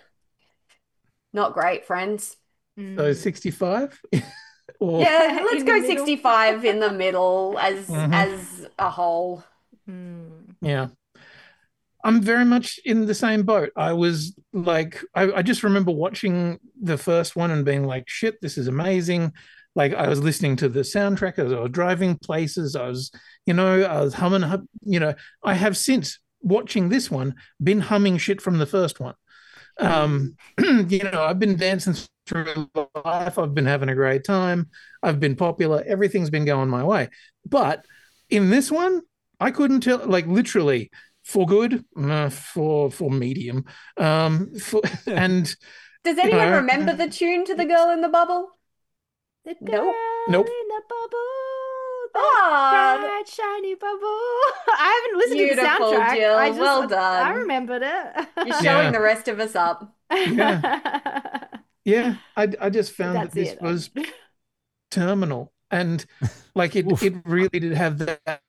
not great, friends. So sixty-five? Or Yeah, let's In the go middle. sixty-five in the middle as Mhm. as a whole. Mm. Yeah. I'm very much in the same boat. I was like, I, I just remember watching the first one and being like, shit, this is amazing. Like, I was listening to the soundtrack as I was driving places. I was, you know, I was humming, hum- you know, I have since watching this one been humming shit from the first one. Um, you know, I've been dancing through life. I've been having a great time. I've been popular. Everything's been going my way. But in this one, I couldn't tell, like, literally, for good, uh, for for medium, um, for, and Does anyone know, remember the tune to The Girl in the Bubble? The Nope. girl Nope. in the bubble, that Ah, bright shiny bubble. I haven't listened to the beautiful, soundtrack. Jill. I just, Well I done. remembered it. You're showing Yeah. the rest of us up. Yeah. yeah, I I just found that That's this it. was terminal, and like it Oof. it really did have that.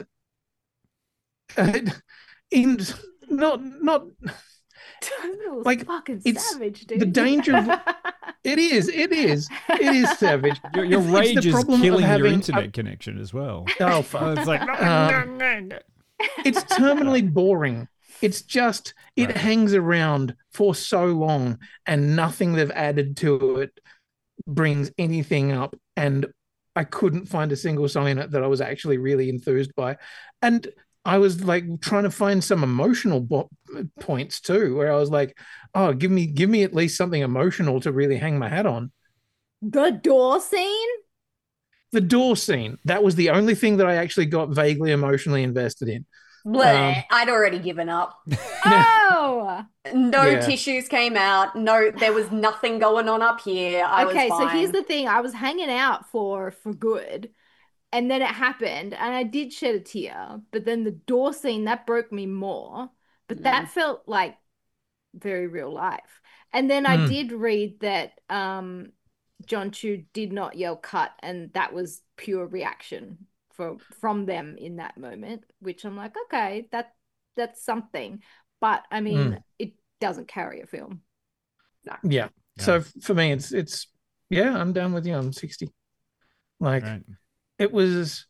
Uh, in not not Terminal's like, fucking it's savage, dude. the danger of it is it is it is savage. Your, your It's- it's the rage is problem of killing your having internet a- connection as well. Oh Oh, fuck! it's like Um, it's terminally boring. It's just it Right. hangs around for so long, and nothing they've added to it brings anything up. And I couldn't find a single song in it that I was actually really enthused by. And I was like trying to find some emotional bo- points too, where I was like, "Oh, give me, give me at least something emotional to really hang my hat on." The door scene? The door scene, that was the only thing that I actually got vaguely emotionally invested in. Bleh, Um, I'd already given up. Oh! No Yeah. tissues came out. No, there was nothing going on up here. I Okay, was so here's fine. the thing. I was hanging out for for good, and then it happened, and I did shed a tear. But then the door scene, that broke me more. But that felt like very real life. And then I Mm. did read that um John Chu did not yell cut, and that was pure reaction from from them in that moment, which I'm like, okay, that that's something. But I mean, Mm. it doesn't carry a film. Yeah. Yeah. So f- for me, it's it's yeah, I'm down with you. I'm sixty. Like Right. it was,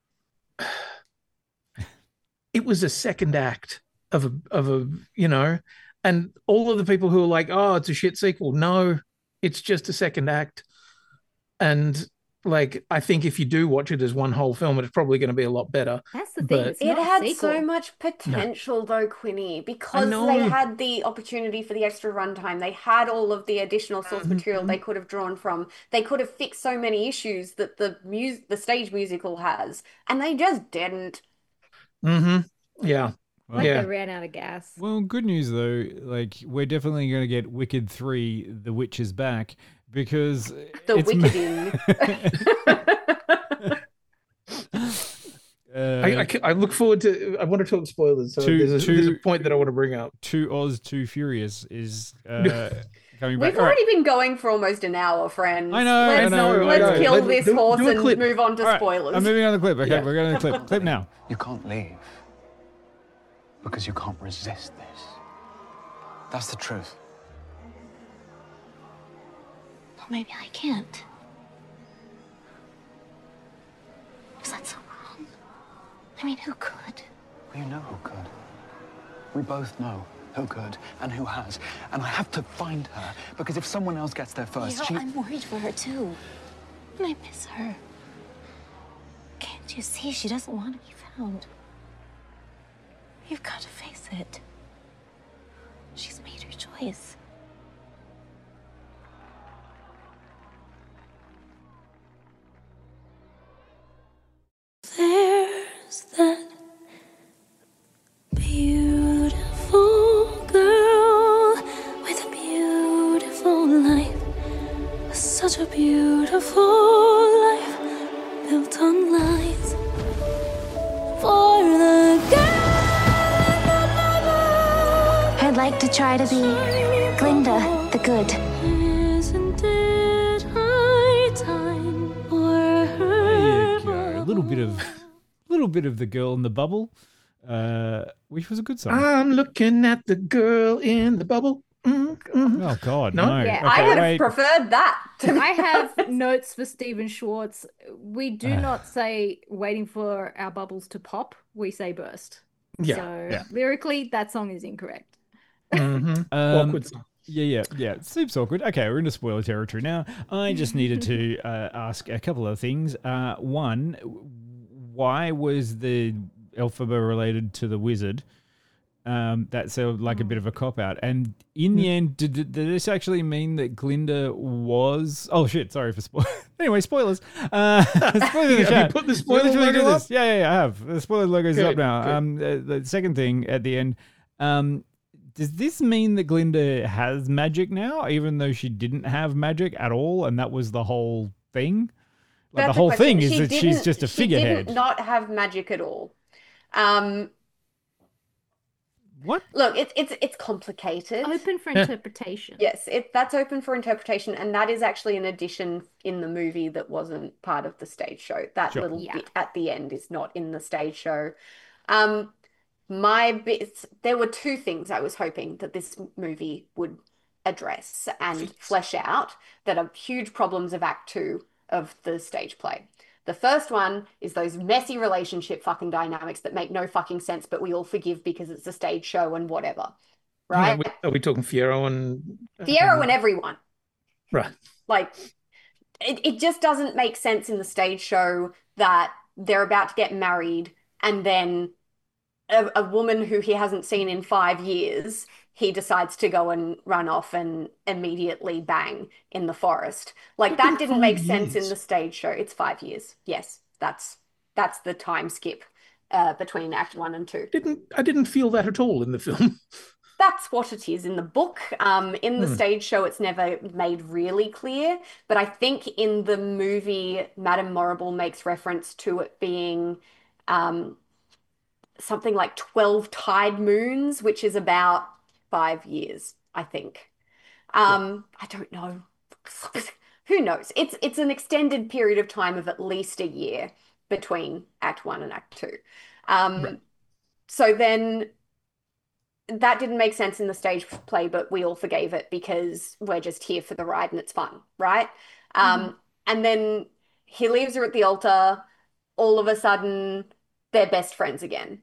it was a second act of a of a you know, and all of the people who are like, oh, it's a shit sequel. No, it's just a second act. And like, I think if you do watch it as one whole film, it's probably going to be a lot better. That's the thing. But- It's It not a had sequel. so much potential though, Quinny, because know. they had the opportunity for the extra runtime. They had all of the additional source material they could have drawn from. They could have fixed so many issues that the mus the stage musical has, and they just didn't. Mm-hmm. Yeah. Well, Like Yeah. they ran out of gas. well, good news though. Like we're definitely going to get Wicked three, The Witch is Back, because The it's uh, I, I, ca- I look forward to. I want to talk spoilers. So Two- there's, a, there's a two- point that I want to bring up. Too Oz, Too Furious is uh, coming back. We've All right. already been going for almost an hour, friends. I know, I Let's, know, I let's know. kill Let- this do- horse do a and clip. move on to All right, spoilers. I'm moving on to the clip. Okay, Yeah. we're going to clip. Clip now. You can't leave. Because you can't resist this. That's the truth. Or maybe I can't. Is that so wrong? I mean, who could? You know who could. We both know who could and who has. And I have to find her, because if someone else gets there first, Leo, she... I'm worried for her too. And I miss her. Can't Can't you see she doesn't want to be found? You've got to face it. She's made her choice. There's that beautiful girl with a beautiful life. Such a beautiful life built on lies. For the girl in the bubble, I'd like to try to be Glinda the Good. Isn't it high time for her? There you go. A little bit of, little bit of the girl in the bubble, uh, which was a good song. I'm looking at the girl in the bubble. Mm, mm. Oh God, No? no! Yeah, Okay, I would have wait. preferred that. To I have notes for Stephen Schwartz. We do not say waiting for our bubbles to pop. We say burst. Yeah, So yeah. lyrically, that song is incorrect. Mm-hmm. Um, Awkward song. Yeah, yeah, yeah. Seems awkward. Okay, we're into spoiler territory now. I just needed to uh, ask a couple of things. Uh, one, why was the Elphaba related to the wizard? Um, that sounded like a bit of a cop out. And in the end, did, did this actually mean that Glinda was? Oh shit! Sorry for spoil. Anyway, spoilers. Uh, spoiler in the Have you chat. put the We spoiler literally logo did up? this. Yeah, yeah, yeah, I have. The spoiler logo's Good, up now. good. Um, the, the second thing at the end. Um, does this mean that Glinda has magic now, even though she didn't have magic at all, and that was the whole thing? Like That's the a whole question. thing is She that she's didn't- just a She figurehead. did not have magic at all. Um, What? look, it's it's it's complicated. Open for Yeah. interpretation. Yes, it that's open for interpretation, and that is actually an addition in the movie that wasn't part of the stage show. That Sure. little Yeah. bit at the end is not in the stage show. Um, my bits, there were two things I was hoping that this movie would address and flesh out that are huge problems of Act Two of the stage play. The first one is those messy relationship fucking dynamics that make no fucking sense, but we all forgive because it's a stage show and whatever, Yeah, right? we- are we talking Fiero and Fiero um, and everyone. right? Like, it, it just doesn't make sense in the stage show that they're about to get married and then a, a woman who he hasn't seen in five years, he decides to go and run off and immediately bang in the forest. Like, It's that been didn't make five sense in years. the stage show. It's five years. Yes, that's that's the time skip uh, between Act One and Two. Didn't I didn't feel that at all in the film. That's what it is in the book. Um, in the Hmm. stage show, it's never made really clear, but I think in the movie, Madame Morrible makes reference to it being um, something like twelve tide moons, which is about five years, I think. Um, I don't know. Who knows? It's it's an extended period of time of at least a year between Act One and Act Two. Um, Right. So then that didn't make sense in the stage play, but we all forgave it because we're just here for the ride and it's fun, right? Um, and then he leaves her at the altar. All of a sudden, they're best friends again.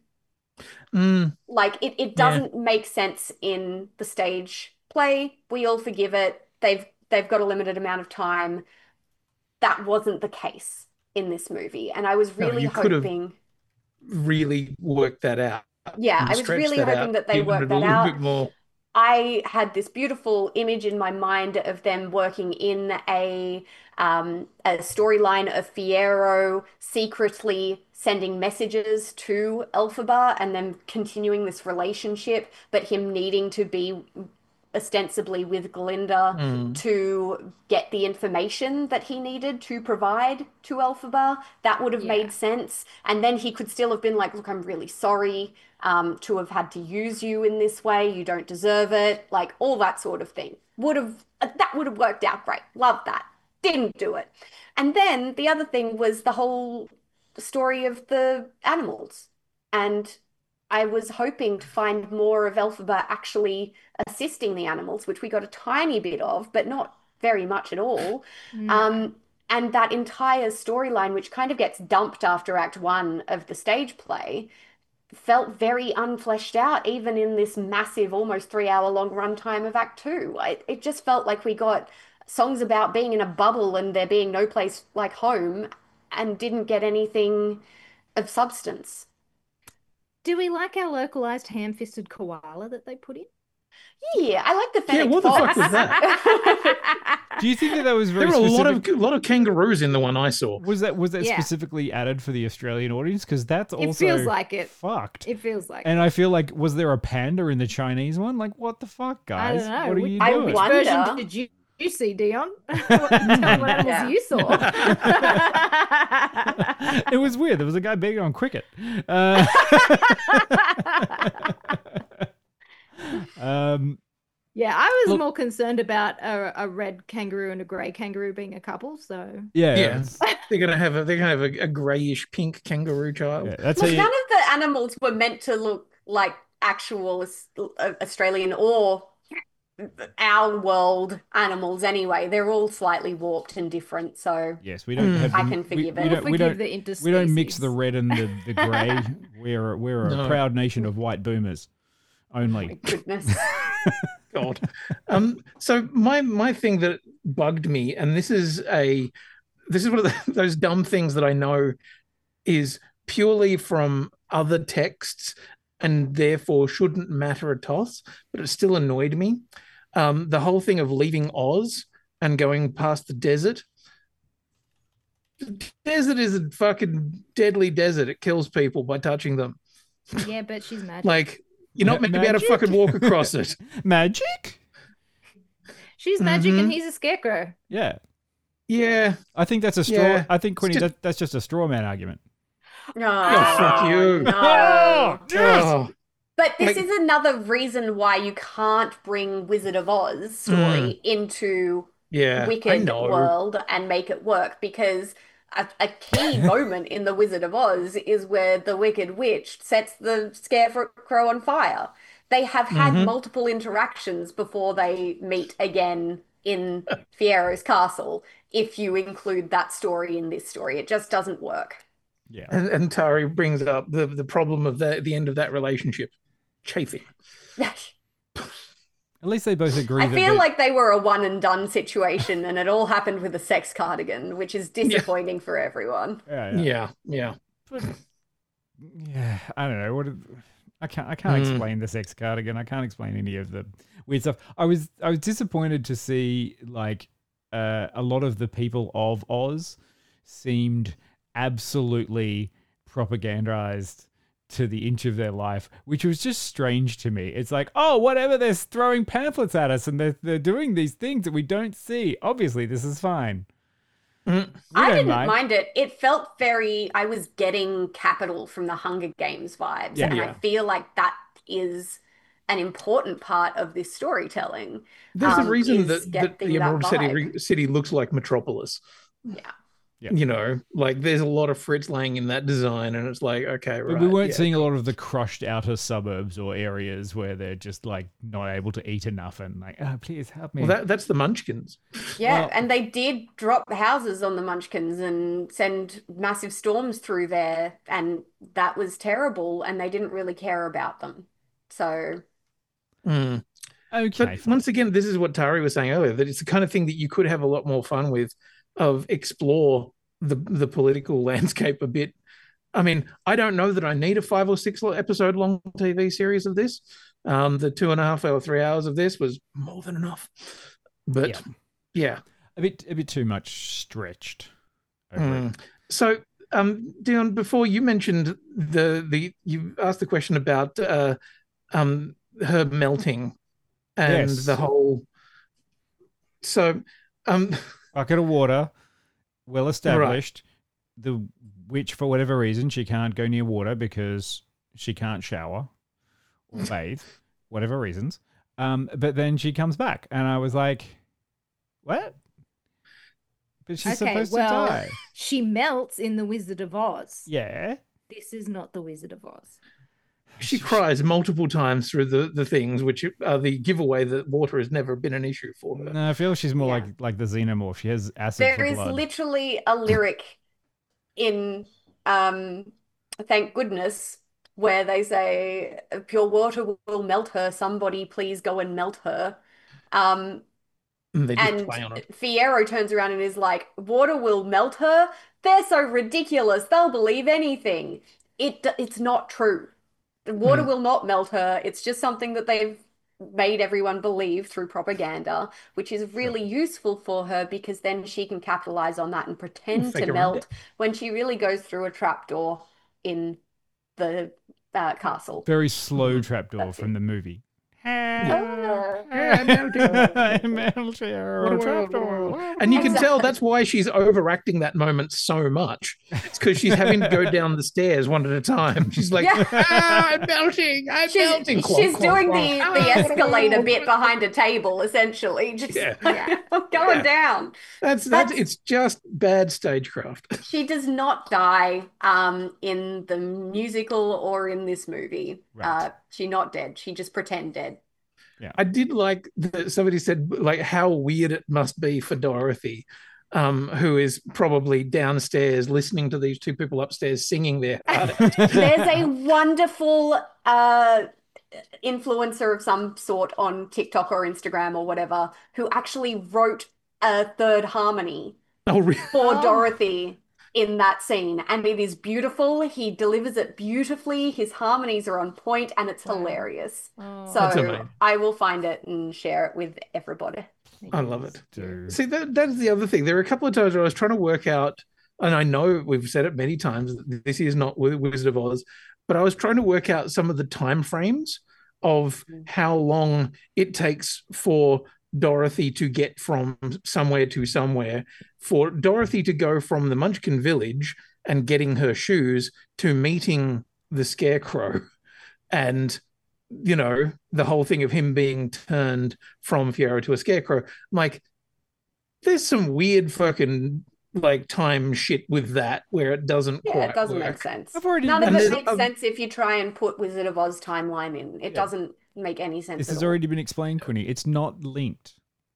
Mm, Like it, it Yeah. doesn't make sense in the stage play. We all forgive it. They've they've got a limited amount of time. That wasn't the case in this movie, and I was No, really you could have hoping. really worked that out. Yeah, and I was stretched really that hoping out, that they given worked it a that little out. bit more. I had this beautiful image in my mind of them working in a um, a storyline of Fiero secretly sending messages to Elphaba and then continuing this relationship, but him needing to be ostensibly with Glinda Mm. to get the information that he needed to provide to Elphaba. That would have Yeah. made sense. And then he could still have been like, look, I'm really sorry um, to have had to use you in this way. You don't deserve it. Like all that sort of thing. Would have that would have worked out great. Love that. Didn't do it. And then the other thing was the whole story of the animals. And I was hoping to find more of Elphaba actually assisting the animals, which we got a tiny bit of, but not very much at all. No. Um, and that entire storyline, which kind of gets dumped after Act One of the stage play, felt very unfleshed out, even in this massive, almost three hour long runtime of Act Two. It, it just felt like we got songs about being in a bubble and there being no place like home and didn't get anything of substance. Do we like our localized ham-fisted koala that they put in? Yeah, I like the Yeah, fennec what the fuck fox. was that? Do you think that that was very There were a lot specific? of lot of kangaroos in the one I saw. Was that was that Yeah. specifically added for the Australian audience? Because that's It also feels like it. fucked. It feels like And I feel like, was there a panda in the Chinese one? Like, what the fuck, I guys? don't know. What are Which- you I doing? Which wonder- version did you, you see, Dion? what, tell me what animals Yeah. you saw. It was weird. There was a guy big on cricket. Uh, um, Yeah, I was Look- more concerned about a, a red kangaroo and a grey kangaroo being a couple. So yeah, Yeah, that's- they're gonna have a they're gonna have a, a greyish pink kangaroo child. yeah, that's how Well, you, none of the animals were meant to look like actual Aus- uh, Australian or our world animals anyway. They're all slightly warped and different, so yes, we don't Hmm. have. I the- can we- forgive we, it. don't. We forgive don't. the We don't mix interspecies. the red and the, the grey. We're we're a No. proud nation of white boomers only. goodness. God. Um, so my my thing that bugged me, and this is a this is one of the, those dumb things that I know is purely from other texts and therefore shouldn't matter a toss, but it still annoyed me. Um, the whole thing of leaving Oz and going past the desert. The desert is a fucking deadly desert. It kills people by touching them. yeah, but she's magic. Like, you're not Ma- meant to be able to magic? fucking walk across it. Magic? she's magic, Mhm. and he's a scarecrow. Yeah, Yeah. I think that's a straw. Yeah. I think Quinny, It's just- that, that's just a straw man argument. No, Oh, fuck you. no. Oh. But this Like- is another reason why you can't bring Wizard of Oz story into Yeah, I Wicked know. world and make it work, because a, a key moment in the Wizard of Oz is where the Wicked Witch sets the Scarecrow on fire. They have had Mhm. multiple interactions before they meet again in Fiero's castle. If you include that story in this story, it just doesn't work. Yeah, And, and Tari brings up the, the problem of the, the end of that relationship. Chafing. at least they both agree. I that feel they- like they were a one and done situation, and it all happened with a sex cardigan, which is disappointing for everyone. Yeah, yeah. Yeah, yeah. But, yeah, I don't know what. I can't. I can't Mm. explain the sex cardigan. I can't explain any of the weird stuff. I was. I was disappointed to see like uh, a lot of the people of Oz seemed absolutely propagandized to the inch of their life, which was just strange to me. It's like, oh, whatever, they're throwing pamphlets at us and they're, they're doing these things that we don't see. Obviously, this is fine. Mm. We I don't didn't mind. mind it. It felt very, I was getting Capital from the Hunger Games vibes. Yeah. and I Yeah. feel like that is an important part of this storytelling. There's Um, a reason is that, that getting the that Emerald City, vibe. re- city looks like Metropolis. Yeah. Yeah. You know, like there's a lot of Fritz Lang in that design, and it's like, okay, But right. we weren't yeah. seeing a lot of the crushed outer suburbs or areas where they're just like not able to eat enough and like, oh, please help me. Well, that, that's the Munchkins. Yeah, Well- and they did drop houses on the Munchkins and send massive storms through there, and that was terrible, and they didn't really care about them. So, Mm. okay. But fine. once again, this is what Tari was saying earlier, that it's the kind of thing that you could have a lot more fun with, of explore the the political landscape a bit. I mean, I don't know that I need a five or six episode long T V series of this. Um, the two and a half or three hours of this was more than enough. But Yeah. yeah. a bit a bit too much stretched. over it. Mm. So, um, Dion, before you mentioned the the you asked the question about uh, um, her melting and Yes. the whole. So, um, Bucket of water, well established. The witch, for whatever reason, she can't go near water because she can't shower or bathe, whatever reasons. Um, but then she comes back, and I was like, "What?" But she's Okay, supposed well- to die. She melts in The Wizard of Oz. Yeah. This is not The Wizard of Oz. she cries multiple times through the, the things, which are the giveaway that water has never been an issue for her. No, I feel she's more Yeah. like like the xenomorph. She has acid there for is blood. literally a lyric in um, Thank Goodness where they say, pure water will melt her. Somebody please go and melt her. Um, And they just And play on it. Fiyero turns around and is like, water will melt her? They're so ridiculous. They'll believe anything. It It's not true. The water Mm. will not melt her. It's just something that they've made everyone believe through propaganda, which is really useful for her because then she can capitalize on that and pretend Fake to around melt it. when she really goes through a trapdoor in the uh, castle. Very slow Mhm. trapdoor That's from it. the movie. Uh, And you can tell Exactly. that's why she's overacting that moment so much. It's because she's having to go down the stairs one at a time. She's like, Yeah. ah, I'm melting, I'm She's, melting. she's Clonk, clonk, doing clonk. the, Ah, the what do I escalator do? bit behind a table, essentially. Just Yeah. Yeah. going Yeah. down. That's, that's, That's- it's just bad stagecraft. She does not die um, in the musical or in this movie. Right. Uh, she's not dead. She just pretend dead. I did like that somebody said like how weird it must be for Dorothy, um, who is probably downstairs listening to these two people upstairs singing their heart out. There's a wonderful uh, influencer of some sort on TikTok or Instagram or whatever who actually wrote a third harmony Oh, really? for Oh. Dorothy in that scene, and it is beautiful. He delivers it beautifully. His harmonies are on point, and it's Wow. hilarious. Oh. That's So amazing. I will find it and share it with everybody. I love it. Do. See, that that is the other thing. There are a couple of times where I was trying to work out, and I know we've said it many times, that this is not Wi- Wizard of Oz, but I was trying to work out some of the time frames of Mm. how long it takes for Dorothy to get from somewhere to somewhere, for Dorothy to go from the Munchkin village and getting her shoes to meeting the Scarecrow, and you know the whole thing of him being turned from Fiero to a Scarecrow. I'm like, there's some weird fucking like time shit with that where it doesn't Yeah, quite it doesn't work. make sense. I've already None of And it there's- makes um, sense if you try and put Wizard of Oz timeline in. It Yeah. doesn't make any sense This at has all. already been explained, Quinny. It's not linked.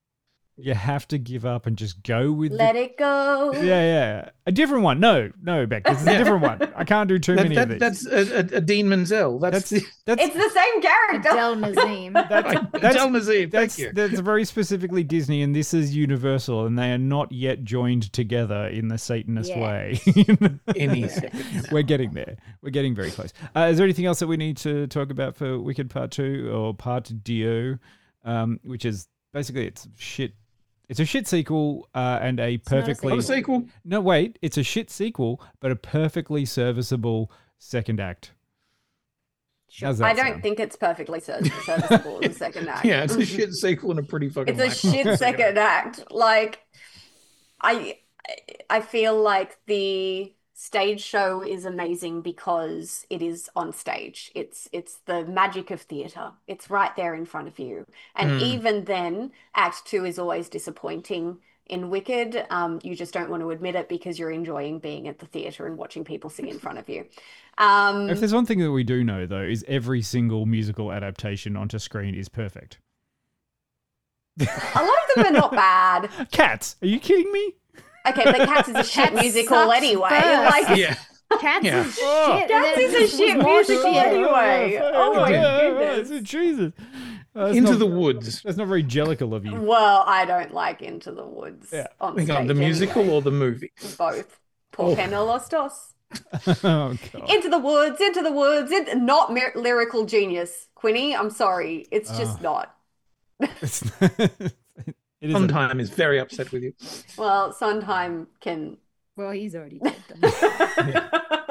You have to give up and just go with Let the... it go. Yeah, yeah. A different one. No, no, Beck. This is a different one. I can't do too That, many that- of these. that's a, a, a Dean Menzel. That's, That's that's It's the same character. Adele Nazim. that's the that's, Del Nazim. Thank that's, you. that's very specifically Disney, and this is Universal, and they are not yet joined together in the Satanist Yeah. way. Any second. We're getting there. We're getting very close. Uh, is there anything else that we need to talk about for Wicked Part Two or Part Dio, um, which is basically it's shit. It's a shit sequel uh, and a not a perfectly Not a sequel. no wait. It's a shit sequel, but a perfectly serviceable second act. How's that I don't sound? think it's perfectly ser- serviceable in the second act. Yeah, it's a shit sequel and a pretty fucking. It's a lackluster shit second act. Like, I, I feel like the stage show is amazing because it is on stage. It's it's the magic of theatre. It's right there in front of you. And Mm. even then, Act Two is always disappointing in Wicked. Um, you just don't want to admit it because you're enjoying being at the theatre and watching people sing in front of you. Um, If there's one thing that we do know, though, is every single musical adaptation onto screen is perfect. a lot of them are not bad. Cats, are you kidding me? Okay, but Cats is a shit Cats musical sucks anyway. first. Like, Yeah. Cats Yeah. is Oh. shit. Cats and is then a shit more musical shit. anyway. Oh my goodness. Jesus. Uh, that's Into not- the Woods. That's not very jellical of you. Well, I don't like Into the Woods Yeah. on Hang on, stage the musical anyway. or the movie? Both. Por Oh. qué no los dos? Oh, God. Into the Woods, Into the Woods. It, not mir- lyrical genius, Quinny. I'm sorry. It's just Oh. not. It's, it is a- Sondheim is very upset with you. Well, Sondheim can. Well, he's already dead. though.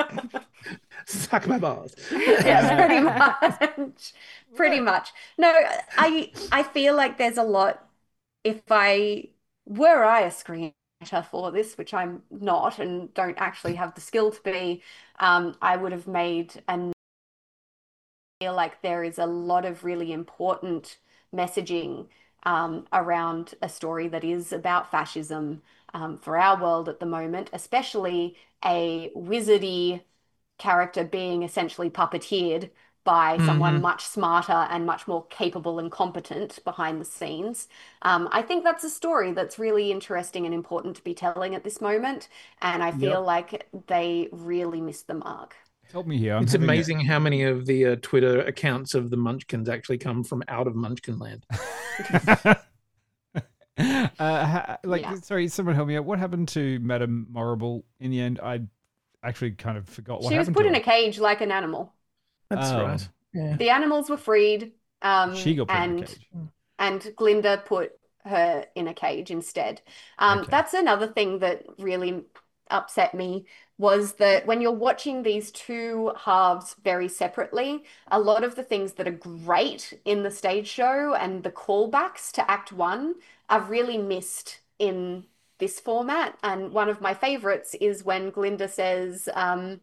Suck my balls. Yeah, pretty much. Pretty much. No, I I feel like there's a lot. If I were I a screenwriter for this, which I'm not and don't actually have the skill to be, um, I would have made an feel like there is a lot of really important messaging um, around a story that is about fascism um, for our world at the moment, especially a wizardy character being essentially puppeteered by someone Mhm. much smarter and much more capable and competent behind the scenes. Um, I think that's a story that's really interesting and important to be telling at this moment. And I feel Yep. like they really missed the mark. Help me here. I'm It's having a- amazing how many of the uh, Twitter accounts of the Munchkins actually come from out of Munchkin land. uh, ha- like, Yeah. sorry, someone help me out. What happened to Madame Morrible in the end? I actually kind of forgot what She was happened put to in her. a cage like an animal. That's Oh. right. Yeah. The animals were freed, um, She got put and in a cage. and Glinda put her in a cage instead. Um, Okay. That's another thing that really upset me was that when you're watching these two halves very separately, a lot of the things that are great in the stage show and the callbacks to Act One are really missed in this format. And one of my favorites is when Glinda says, um,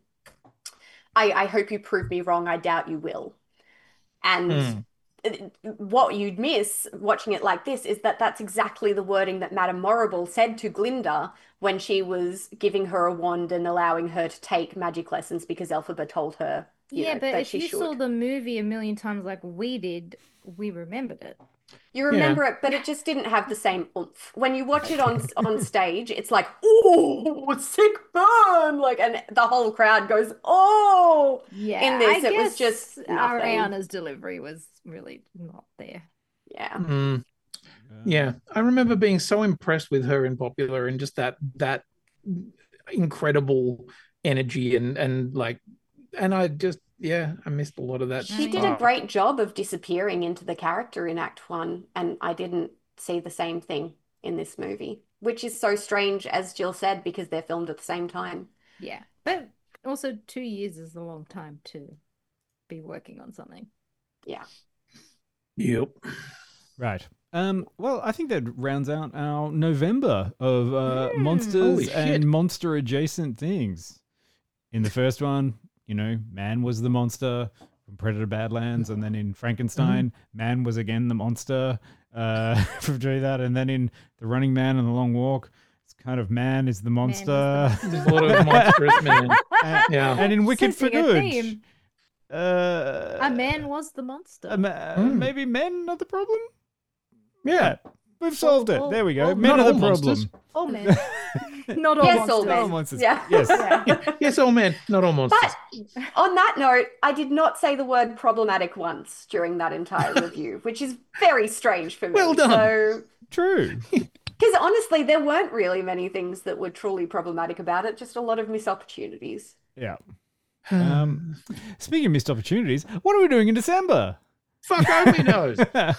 I, I hope you prove me wrong. I doubt you will. And Mm. what you'd miss watching it like this is that that's exactly the wording that Madame Morrible said to Glinda when she was giving her a wand and allowing her to take magic lessons because Elphaba told her, you Yeah, know, but that if she you should. saw the movie a million times like we did, we remembered it. You remember it, but it just didn't have the same oomph. When you watch it on on stage, it's like, oh, sick burn! Like, and the whole crowd goes, oh! Yeah, In this, I it was guess just nothing. Ariana's delivery was really not there. Yeah. Mm. Yeah, I remember being so impressed with her in Popular and just that that incredible energy and and like, and I just yeah, I missed a lot of that. She did stuff. a great job of disappearing into the character in Act One, and I didn't see the same thing in this movie, which is so strange, as Jill said, because they're filmed at the same time. Yeah, but also two years is a long time to be working on something. Yeah. Yep. Right. Um, well, I think that rounds out our November of uh, Holy monsters shit. and monster adjacent things. In the first one, you know, man was the monster from Predator Badlands, and then in Frankenstein, Mm-hmm. man was again the monster uh, from doing that, and then in The Running Man and The Long Walk, it's kind of man is the monster. There's a lot of monstrous man. and, Yeah. and in Wicked for Sensing a Good, theme. uh, A man was the monster. a ma- Mm. maybe men are the problem. Yeah. We've solved it. all- There we go. all- Men Not are the all problem. monsters. Oh man, not all Yes, all monsters. men. All monsters. Yeah. Yes. Yeah. Yes, all men, not all monsters. But on that note, I did not say the word problematic once during that entire review, which is very strange for me. Well done. So, True. because honestly, there weren't really many things that were truly problematic about it, just a lot of missed opportunities. Yeah. Um, speaking of missed opportunities, what are we doing in December? Fuck only knows.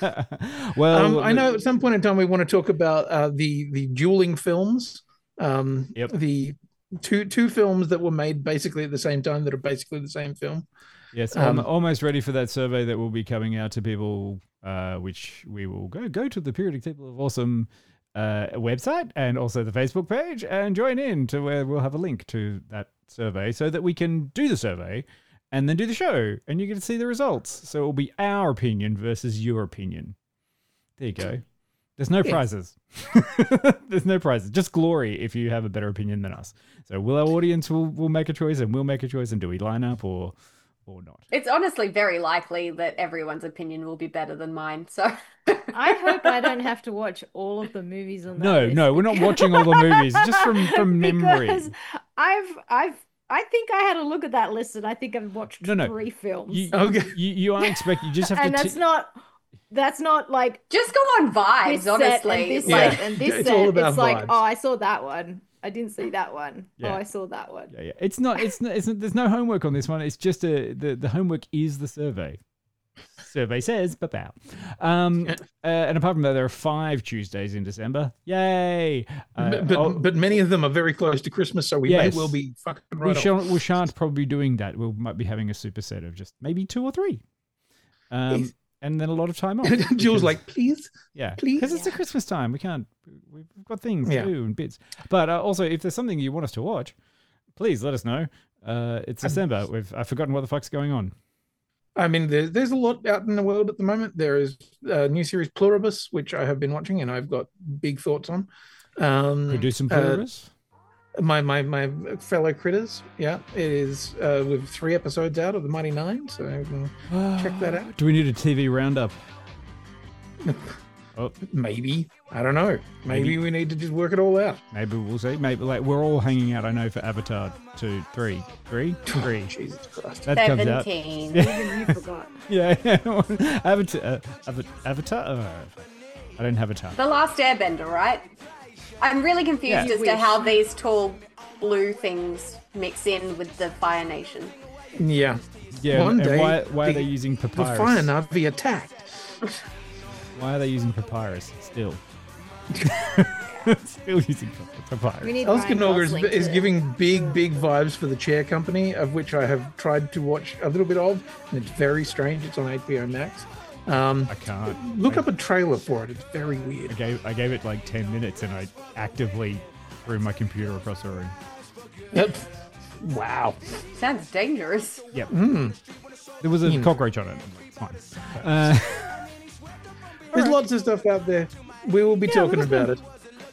well, Um, I know at some point in time we want to talk about uh, the the dueling films. Um, Yep. The two two films that were made basically at the same time that are basically the same film. Yes, Um, I'm almost ready for that survey that will be coming out to people, uh, which we will go go to the Periodic Table of Awesome uh, website and also the Facebook page and join in to where we'll have a link to that survey so that we can do the survey and then do the show and you get to see the results. So it will be our opinion versus your opinion. There you go. There's no Yes. prizes. There's no prizes. Just glory if you have a better opinion than us. So will our audience will will make a choice and we'll make a choice and do we line up or or not? It's honestly very likely that everyone's opinion will be better than mine. So I hope I don't have to watch all of the movies on that No, list no, we're not watching all the movies, just from, from memory. Because I've I've I think I had a look at that list and I think I've watched No, no. three films. You, Okay. you, you are expecting, you just have and to... that's t- not that's not like just go on this vibes, set honestly. and this Yeah. set and this It's set. all about It's like, vibes. oh, I saw that one. I didn't see that one. Yeah. Oh, I saw that one. yeah, yeah. It's not, it's not, it's not, there's no homework on this one. It's just a, the, the homework is the survey. Survey says, but bow. Um, uh, and apart from that, there are five Tuesdays in December. Yay! Uh, but but, oh, but many of them are very close to Christmas, so we Yes. may well be fucking we right off. shan't, we shan't probably be doing that. We might be having a superset of just maybe two or three. Um, Please. and then a lot of time off. Jill's because- like, please. Yeah, Please? because it's the Christmas time. We can't. We've got things Yeah. to do and bits. But uh, also, if there's something you want us to watch, please let us know. Uh, it's December. We've I've forgotten what the fuck's going on. I mean, there's there's a lot out in the world at the moment. There is a new series Pluribus, which I have been watching, and I've got big thoughts on. Um, Could do some uh, pluribus. my my my fellow critters. Yeah, it is uh, with three episodes out of the Mighty Nine, so you can check that out. Do we need a T V roundup? Oh, Maybe I don't know. Maybe, Maybe. we need to just work it all out. maybe we'll see. Maybe like we're all hanging out. I know for Avatar two, three, three, three. Jesus Christ! That comes out. Seventeen. Even you forgot. Yeah, Avatar. Uh, Ava- Avatar. Uh, I don't have a ton. The Last Airbender, right? I'm really confused Yeah. as to how these tall blue things mix in with the Fire Nation. Yeah. Yeah, One and day, why, why are the- they using The papyrus? Fire Navi attacked. Why are they using papyrus still? Still using papyrus. We need Oscar Ryan Norger is, Gosling is to- giving big, big vibes for The Chair Company, of which I have tried to watch a little bit of, and it's very strange. It's on H B O Max. Um, I can't. look I, up a trailer for it. It's very I weird. gave I gave it like ten minutes and I actively threw my computer across the room. Yep. Wow. Sounds dangerous. Yep. Mm. There was a Hmm. cockroach on it. It's fine. Uh, There's lots of stuff out there. We will be Yeah, talking well, about it.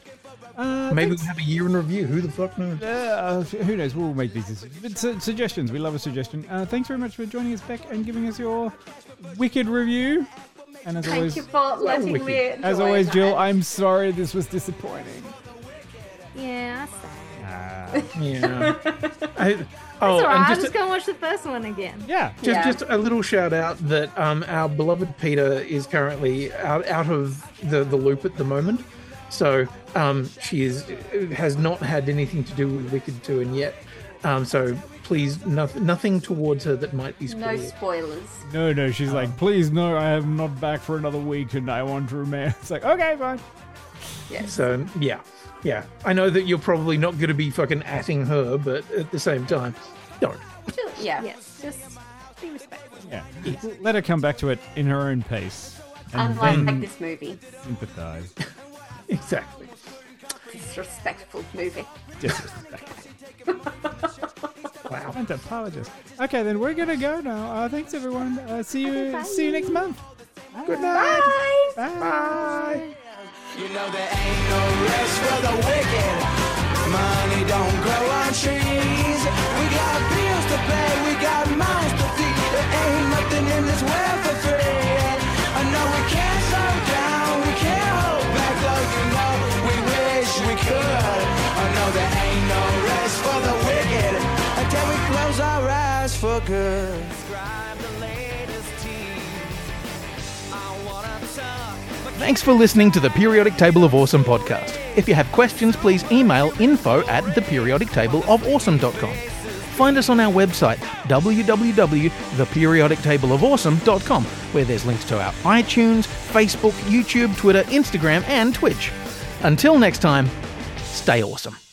uh, Maybe thanks. we'll have a year in review. Who the fuck knows? Uh, who knows? We'll make these decisions. But su- suggestions. We love a suggestion. Uh, thanks very much for joining us, Beck, and giving us your wicked review. And as Thank always, you for letting wicked. me enjoy as always, that. Jill, I'm sorry this was disappointing. Yeah, sad. Uh, Yeah. I, It's oh, alright, and I'll just, just go and watch the first one again. yeah. just, Yeah. just a little shout out that um, our beloved Peter is currently out, out of the, the loop at the moment. So um, she is has not had anything to do with Wicked two and yet. Um, so please, no, nothing towards her that might be No spoiled. spoilers. No, no. She's like, please, no. I am not back for another week, and I want to remain. It's like, okay, fine. Yes. So yeah, yeah. I know that you're probably not going to be fucking atting her, but at the same time, don't. Yeah. Yes, just be respectful. Yeah. Let her come back to it in her own pace, and Unlike then this movie. sympathize. Exactly. Disrespectful movie. Disrespectful. Wow. And apologize. Okay, then we're gonna go now. Uh, thanks everyone. Uh, see you. Bye. See you next month. Good night. Bye. Bye. Bye. You know there ain't no rest for the wicked. Money don't grow on trees. We got bills to pay, we got mouths to feed. There ain't nothing in this world for free. I know we can't slow down, we can't hold back, though you know we wish we could. I know there ain't no rest for the wicked until we close our eyes for good. Thanks for listening to the Periodic Table of Awesome podcast. If you have questions, please email info at the periodic table of awesome dot com. Find us on our website, w w w dot the periodic table of awesome dot com, where there's links to our iTunes, Facebook, YouTube, Twitter, Instagram, and Twitch. Until next time, stay awesome.